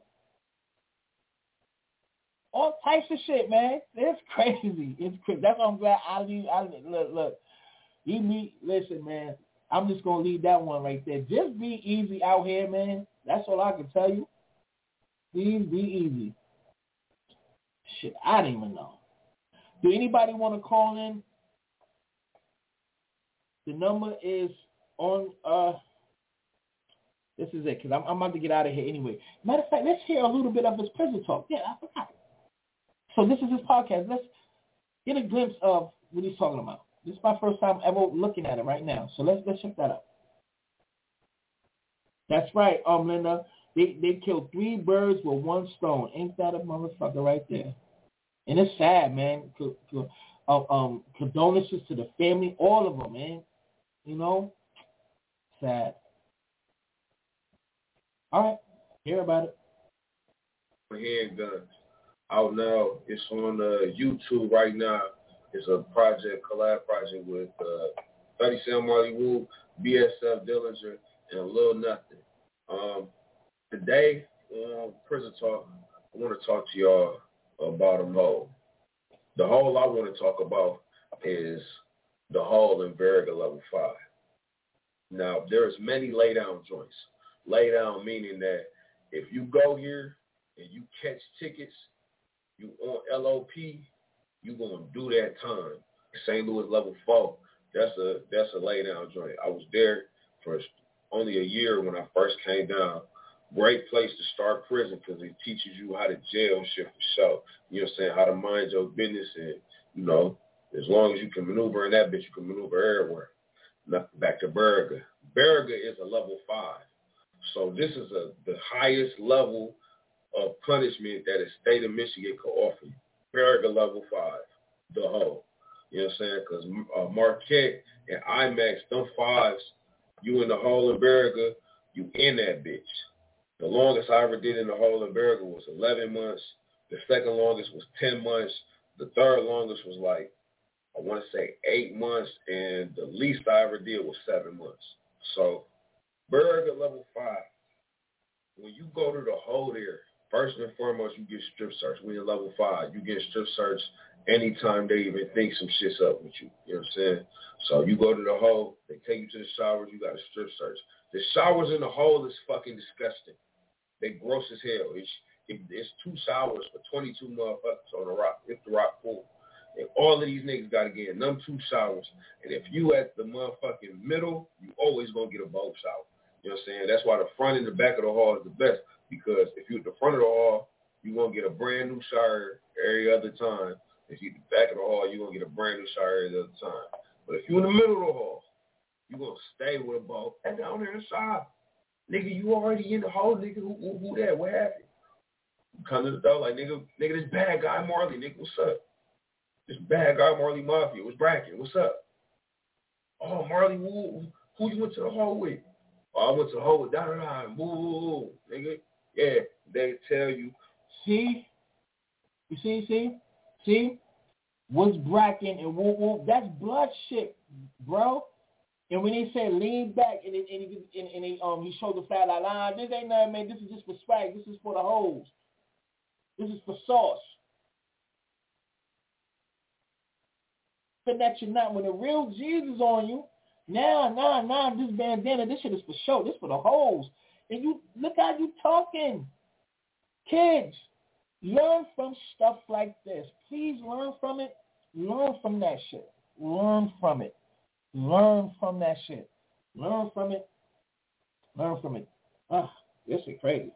All types of shit, man. It's crazy. It's crazy. That's why I'm glad look. Listen, man. I'm just gonna leave that one right there. Just be easy out here, man. That's all I can tell you. Please be easy. Shit, I didn't even know. Do anybody want to call in? The number is on, this is it, because I'm about to get out of here anyway. Matter of fact, let's hear a little bit of his prison talk. Yeah, I forgot. So this is his podcast. Let's get a glimpse of what he's talking about. This is my first time ever looking at it right now. So let's check that out. That's right, Linda. They killed 3 birds with 1 stone. Ain't that a motherfucker right there? And it's sad, man. Condolences to the family, all of them, man. You know, sad. All right, hear about it. Head guns. out now. It's on YouTube right now. It's a collab project with 30 Cent, Marley Wu, BSF Dillinger, and Lil Nothing. Today, Prison Talk, I want to talk to y'all about a hole. The hole I want to talk about is the hole in Verga Level 5. Now, there's many lay-down joints. Lay-down meaning that if you go here and you catch tickets, you on LOP, you going to do that time. St. Louis Level 4, that's a lay-down joint. I was there for only a year when I first came down. Great place to start prison because it teaches you how to jail and shit for sure. You know what I'm saying? How to mind your business and, you know, as long as you can maneuver in that bitch, you can maneuver everywhere. Now, back to Verga. Verga is a level 5. So this is the highest level of punishment that a state of Michigan could offer you. Verga level 5, the whole. You know what I'm saying? Because Marquette and IMAX, them 5s, you in the hole in Verga, you in that bitch. The longest I ever did in the hole in Verga was 11 months. The second longest was 10 months. The third longest was like, I want to say 8 months, and the least I ever did was 7 months. So, Verga level 5, when you go to the hole there, first and foremost, you get strip searched. When you're level 5, you get strip searched anytime they even think some shit's up with you. You know what I'm saying? So you go to the hole, they take you to the showers, you got a strip search. The showers in the hole is fucking disgusting. They gross as hell. It's 2 showers for 22 motherfuckers on the rock. It's the rock pool. And all of these niggas got to get in them 2 showers. And if you at the motherfucking middle, you always going to get a bowl shower. You know what I'm saying? That's why the front and the back of the hall is the best. Because if you're at the front of the hall, you're going to get a brand new shower every other time. If you're at the back of the hall, you're going to get a brand new shower every other time. But if you're in the middle of the hall, you're going to stay with a bowl. And down there in the shower. Nigga, you already in the hole, nigga. Who that? What happened? You come to the door like, nigga, this bad guy Marley, nigga, what's up? This bad guy Marley Mafia, what's bracket? What's up? Oh, Marley, who you went to the hole with? Oh, I went to the hole with da-da-da, woo, nigga. Yeah, they tell you. See? You see? What's bracking and woo, that's blood shit, bro. And when he said lean back and he showed the fat line, this ain't nothing, man. This is just for swag. This is for the hoes. This is for sauce. But that you're not. When the real Jesus on you, nah, this bandana, this shit is for show. This for the hoes. And you look how you talking. Kids, learn from stuff like this. Please learn from it. Learn from that shit. Learn from it. Learn from that shit. Learn from it. This is crazy.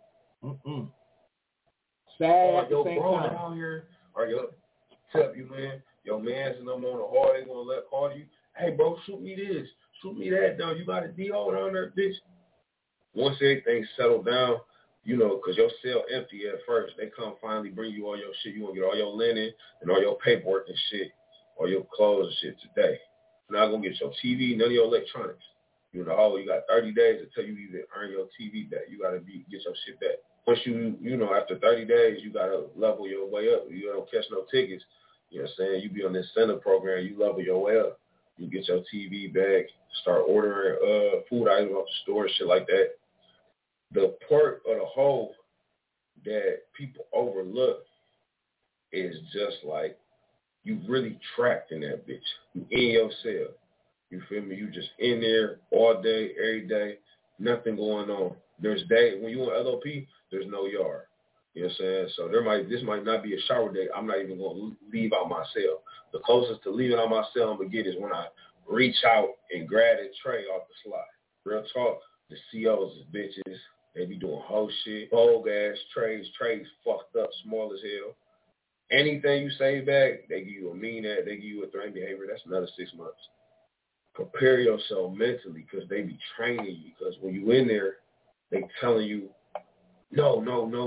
Sad at the same time. Down here, or your tell you, man, your man's and them on the hall, they gonna call you, hey bro, shoot me this, shoot me that. Now you got a DO down there, bitch. Once everything settled down, you know, because your cell empty at first, they come finally bring you all your shit. You gonna get all your linen and all your paperwork and shit, all your clothes and shit today. You're not gonna get your TV, none of your electronics. You know, you got 30 days until you even earn your TV back. You gotta get your shit back. Once you know, after 30 days, you gotta level your way up. You don't catch no tickets. You know what I'm saying? You be on this incentive program, you level your way up. You get your TV back, start ordering food items off the store, shit like that. The part of the whole that people overlook is just like you really trapped in that bitch. You in your cell. You feel me? You just in there all day, every day, nothing going on. There's day when you on LOP, there's no yard. You know what I'm saying? So this might not be a shower day. I'm not even going to leave out my cell. The closest to leaving out my cell I'm going to get is when I reach out and grab a tray off the slide. Real talk, the COs is bitches. They be doing whole shit, old ass trays fucked up, small as hell. Anything you say back, they give you a mean ass, they give you a threatening behavior. That's another 6 months. Prepare yourself mentally because they be training you. Because when you in there, they telling you, no.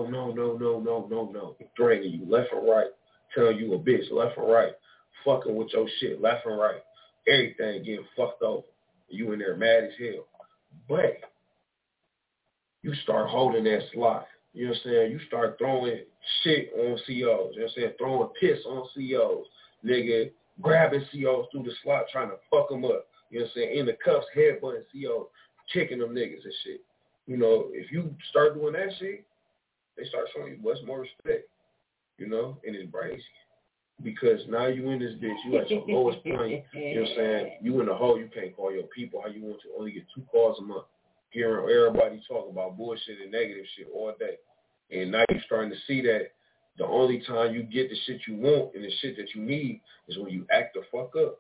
Draining you left and right, telling you a bitch left and right, fucking with your shit left and right. Everything getting fucked over. You in there mad as hell. But you start holding that slot. You know what I'm saying? You start throwing shit on COs. You know what I'm saying? Throwing piss on COs. Nigga, grabbing COs through the slot, trying to fuck them up. You know what I'm saying? In the cuffs, headbutting COs, kicking them niggas and shit. You know, if you start doing that shit, they start showing you what's more respect. You know? And it's crazy. Because now you in this bitch, you at your lowest point. You know what I'm saying? You in the hole, you can't call your people how you want to. Only get 2 calls a month. Hearing everybody talk about bullshit and negative shit all day. And now you're starting to see that the only time you get the shit you want and the shit that you need is when you act the fuck up.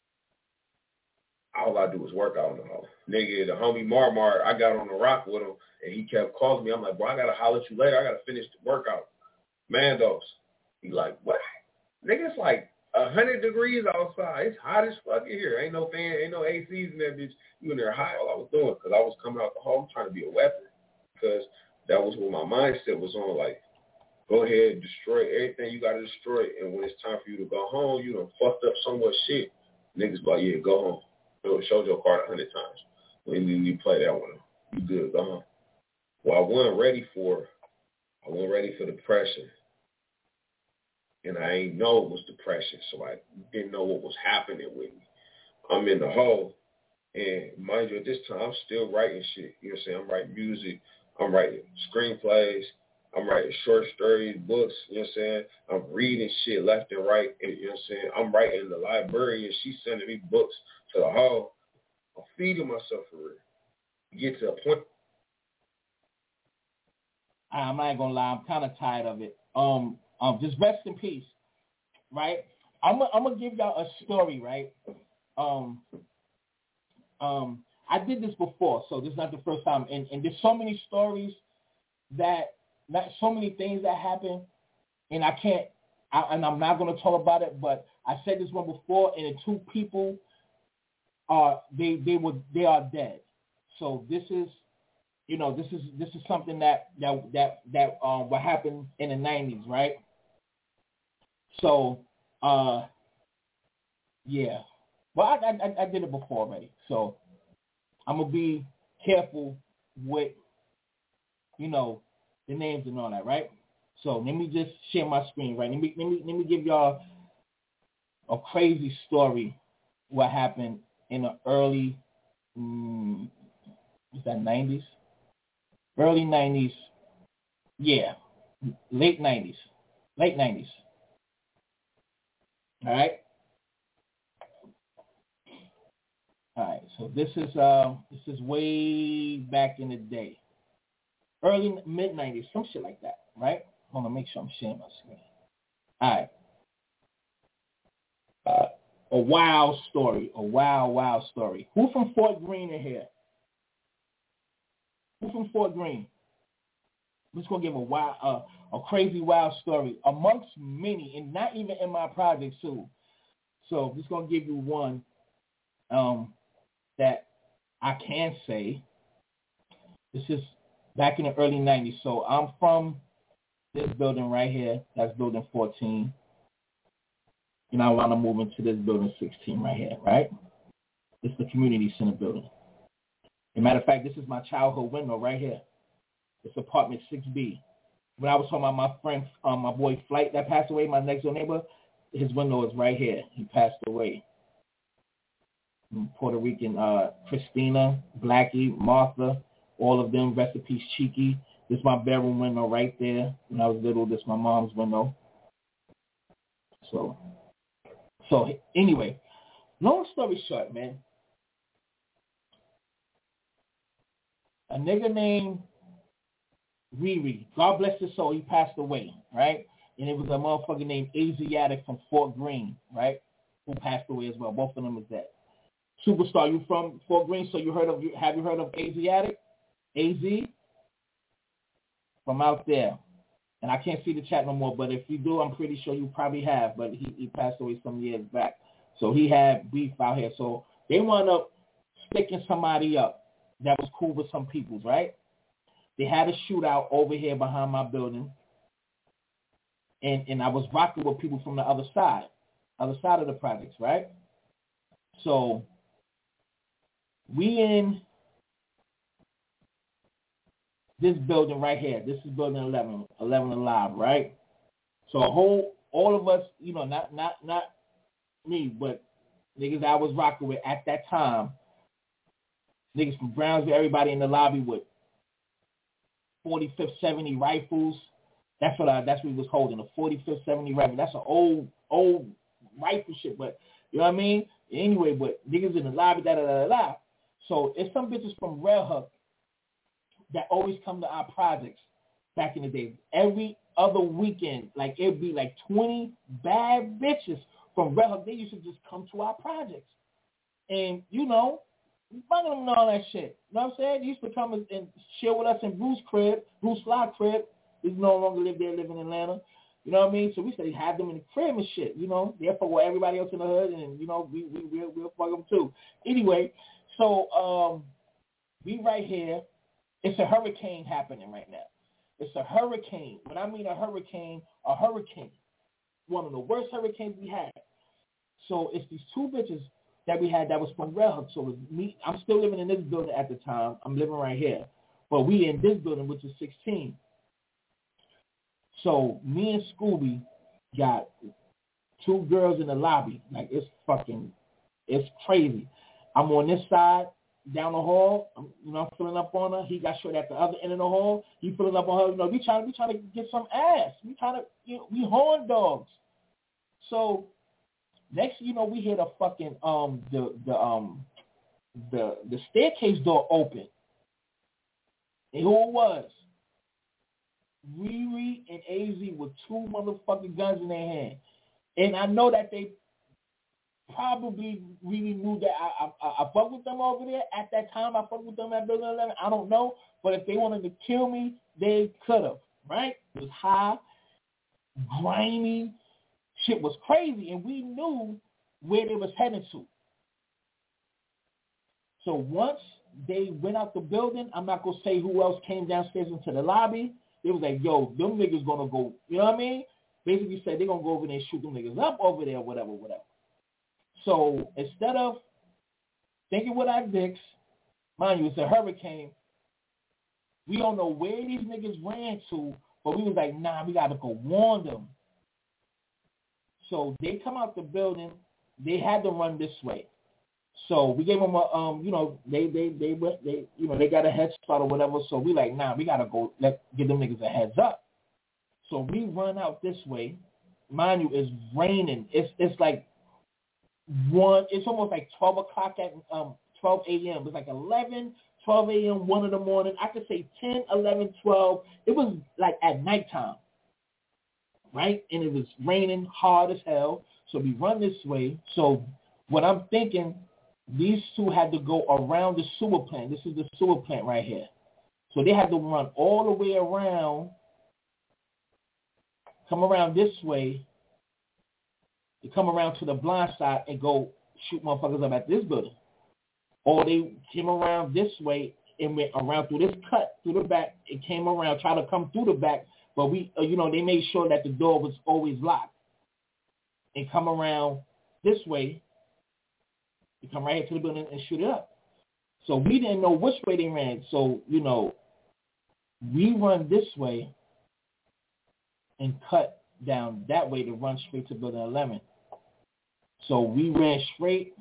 All I do is work out in the hole. Nigga, the homie Marmar, I got on the rock with him, and he kept calling me. I'm like, bro, I got to holler at you later. I got to finish the workout. Mandos. He like, what? Nigga, it's like 100 degrees outside. It's hot as fuck in here. Ain't no fan, ain't no ACs in that bitch. You in there hot. All I was doing, because I was coming out the home trying to be a weapon. Because that was what my mindset was on. Like, go ahead, destroy everything you got to destroy. And when it's time for you to go home, you done fucked up so much shit. Niggas like, yeah, go home. It showed your card 100 times. When you play that one, you good, go home. Well, I wasn't ready for depression. And I ain't know it was depression, so I didn't know what was happening with me. I'm in the hole, and mind you, at this time, I'm still writing shit. You know what I'm saying? I'm writing music. I'm writing screenplays. I'm writing short stories, books. You know what I'm saying? I'm reading shit left and right. And, you know what I'm saying? I'm writing in the library, and she's sending me books to the hole. I'm feeding myself for real. Get to a point. I'm not gonna lie. I'm kind of tired of it. Just rest in peace, right? I'm gonna give y'all a story, right? I did this before, so this is not the first time. And there's so many stories so many things that happen, and and I'm not gonna talk about it. But I said this one before, and the 2 people they are dead. So this is. You know, this is something that what happened in the 90s, right? So, yeah. Well, I did it before already, so I'm gonna be careful with, you know, the names and all that, right? So let me just share my screen, right? Let me give y'all a crazy story. What happened in the early, is that 90s? Early 90s, yeah, late 90s. All right. So this is way back in the day, early mid 90s, some shit like that, right? I want to make sure I'm sharing my screen. All right. A wild story. Who from Fort Greene in here? Who from Fort Greene? I'm just gonna give a crazy wild story amongst many, and not even in my project too. So I'm just gonna give you one that I can say. This is back in the early 90s. So I'm from this building right here. That's building 14. And I want to move into this building 16 right here, right? It's the community center building. As a matter of fact, this is my childhood window right here. It's apartment 6B. When I was talking about my friend, my boy Flight that passed away, my next door neighbor, his window is right here. He passed away. Puerto Rican, Christina, Blackie, Martha, all of them, rest in peace, Cheeky. This is my bedroom window right there. When I was little, this is my mom's window. So anyway, long story short, man. A nigga named Riri, God bless his soul, he passed away, right? And it was a motherfucker named Asiatic from Fort Greene, right? Who passed away as well. Both of them is dead. Superstar, you from Fort Greene, so have you heard of Asiatic? AZ? From out there. And I can't see the chat no more, but if you do, I'm pretty sure you probably have, but he passed away some years back. So he had beef out here. So they wound up sticking somebody up that was cool with some peoples, right? They had a shootout over here behind my building. And I was rocking with people from the other side of the projects, right? So we in this building right here. This is building 11 Alive, right? So all of us, you know, not me, but niggas I was rocking with at that time, niggas from Brownsville, everybody in the lobby with 45th, 70 rifles. That's what we was holding, a 45th, 70 rifle. That's an old rifle shit, but you know what I mean? Anyway, but niggas in the lobby, da-da-da-da-da. So it's some bitches from Red Hook that always come to our projects back in the day. Every other weekend, like it'd be like 20 bad bitches from Red Hook. They used to just come to our projects. And, you know, bugging them and all that shit. You know what I'm saying? They used to come and chill with us in Bruce Fly crib. He's no longer live there, live in Atlanta. You know what I mean? So we said have them in the crib and shit, you know. Therefore, with everybody else in the hood, and, you know, we'll fuck them too. Anyway, so we right here. It's a hurricane happening right now. It's a hurricane. When I mean a hurricane, one of the worst hurricanes we had. So it's these two bitches that we had that was from Red Hook. So it was me. I'm still living in this building at the time. I'm living right here. But we in this building, which is 16. So me and Scooby got two girls in the lobby. Like, it's crazy. I'm on this side, down the hall. I'm filling up on her. He got short at the other end of the hall. He filling up on her. You know, we trying to get some ass. We trying to, you know, we horn dogs. So next, you know, we hear the fucking the staircase door open. And who it was? Riri and AZ with two motherfucking guns in their hand. And I know that they probably really knew that I fucked with them over there. At that time, I fucked with them at Building 11. I don't know. But if they wanted to kill me, they could have, right? It was high, grimy. Shit was crazy. And we knew where they was heading to. So once they went out the building, I'm not going to say who else came downstairs into the lobby. They was like, yo, them niggas going to go, you know what I mean? Basically said they're going to go over there and shoot them niggas up over there, whatever. So instead of thinking with our dicks, mind you, it's a hurricane, we don't know where these niggas ran to, but we was like, nah, we got to go warn them. So they come out the building. They had to run this way. So we gave them a, you know, they you know, they got a head start or whatever. So we like, nah, we gotta go give them niggas a heads up. So we run out this way. Mind you, it's raining. It's like it's almost like 12 o'clock at 12 a.m. It's like 11, 12 a.m., 1 in the morning. I could say 10, 11, 12. It was like at nighttime, right? And it was raining hard as hell. So we run this way. So what I'm thinking, these two had to go around the sewer plant. This is the sewer plant right here. So they had to run all the way around, come around this way, to come around to the blind side and go shoot motherfuckers up at this building. Or they came around this way and went around through this cut, through the back, and came around, tried to come through the back, but we, you know, they made sure that the door was always locked. And come around this way, you come right here to the building and shoot it up. So we didn't know which way they ran. So, you know, we run this way and cut down that way to run straight to building 11. So we ran straight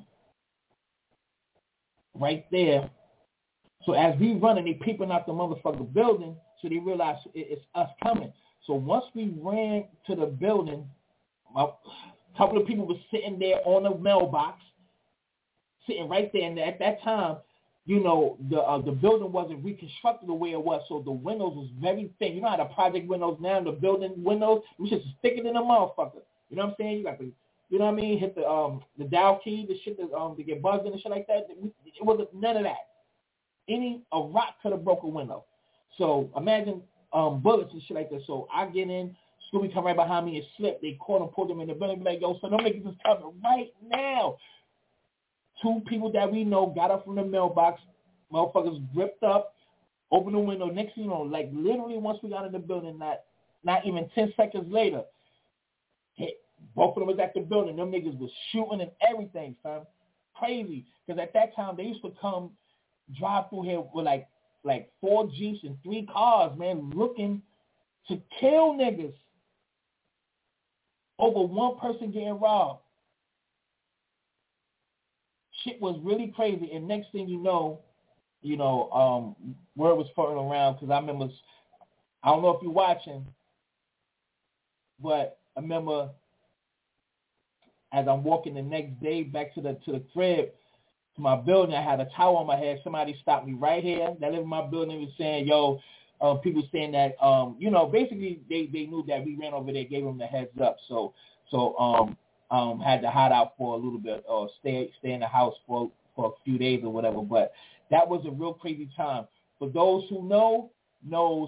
right there. So as we running, they peeping out the motherfucking building, so they realize it's us coming. So once we ran to the building, a couple of people were sitting there on the mailbox, sitting right there. And at that time, you know, the building wasn't reconstructed the way it was, so the windows was very thin. You know how the project windows now, the building windows, it was just thicker than a motherfucker. You know what I'm saying? You got the, you know what I mean? Hit the dial key, the shit that to get buzzed in and shit like that. It wasn't none of that. A rock could have broke a window. So imagine bullets and shit like that. So I get in, Scooby come right behind me and slip. They caught him, pulled him in the building, be like, yo, so them niggas is coming right now. Two people that we know got up from the mailbox, motherfuckers gripped up, opened the window. Next thing you know, like literally once we got in the building, not even 10 seconds later, both of them was at the building. Them niggas was shooting and everything, fam. Crazy. Because at that time, they used to come drive through here with like like 4 Jeeps and 3 cars, man, looking to kill niggas over one person getting robbed. Shit was really crazy, and next thing you know, word was floating around because I remember, I don't know if you're watching, but I remember as I'm walking the next day back to the crib, to my building, I had a towel on my head. Somebody stopped me right here. That lived in my building was saying, people saying that, basically they knew that we ran over there, gave them the heads up. So had to hide out for a little bit or stay in the house for a few days or whatever. But that was a real crazy time. For those who knows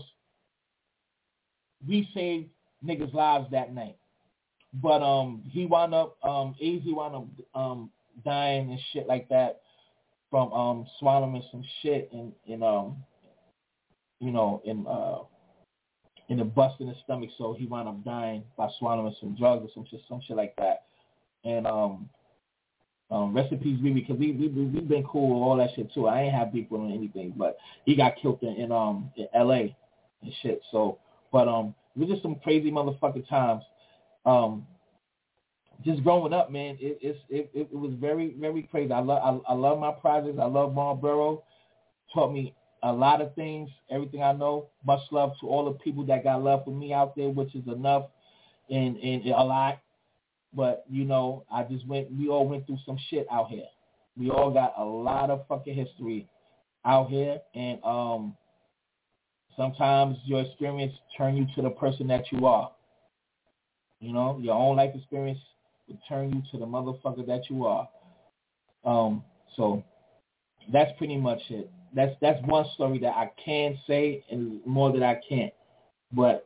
we saved niggas' lives that night. But he wound up, AZ wound up dying and shit like that from swallowing some shit in a bust in his stomach. So he wound up dying by swallowing some drugs or some shit like that. And rest in peace, Remy, because we've been cool, all that shit too. I ain't have beef with him or anything, but he got killed in LA and shit. So, but it was just some crazy motherfucking times. Just growing up, man, it was very, very crazy. I love my projects. I love Marlboro. Taught me a lot of things, everything I know. Much love to all the people that got love for me out there, which is enough and a lot. But, we all went through some shit out here. We all got a lot of fucking history out here. And sometimes your experience turn you to the person that you are. Your own life experience will turn you to the motherfucker that you are. So that's pretty much it. That's one story that I can say and more that I can't. But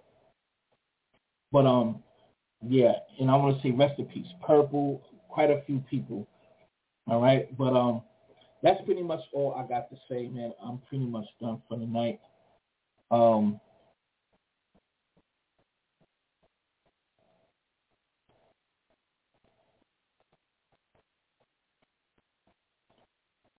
yeah, and I want to say rest in peace, Purple, quite a few people. All right, but that's pretty much all I got to say, man. I'm pretty much done for the night.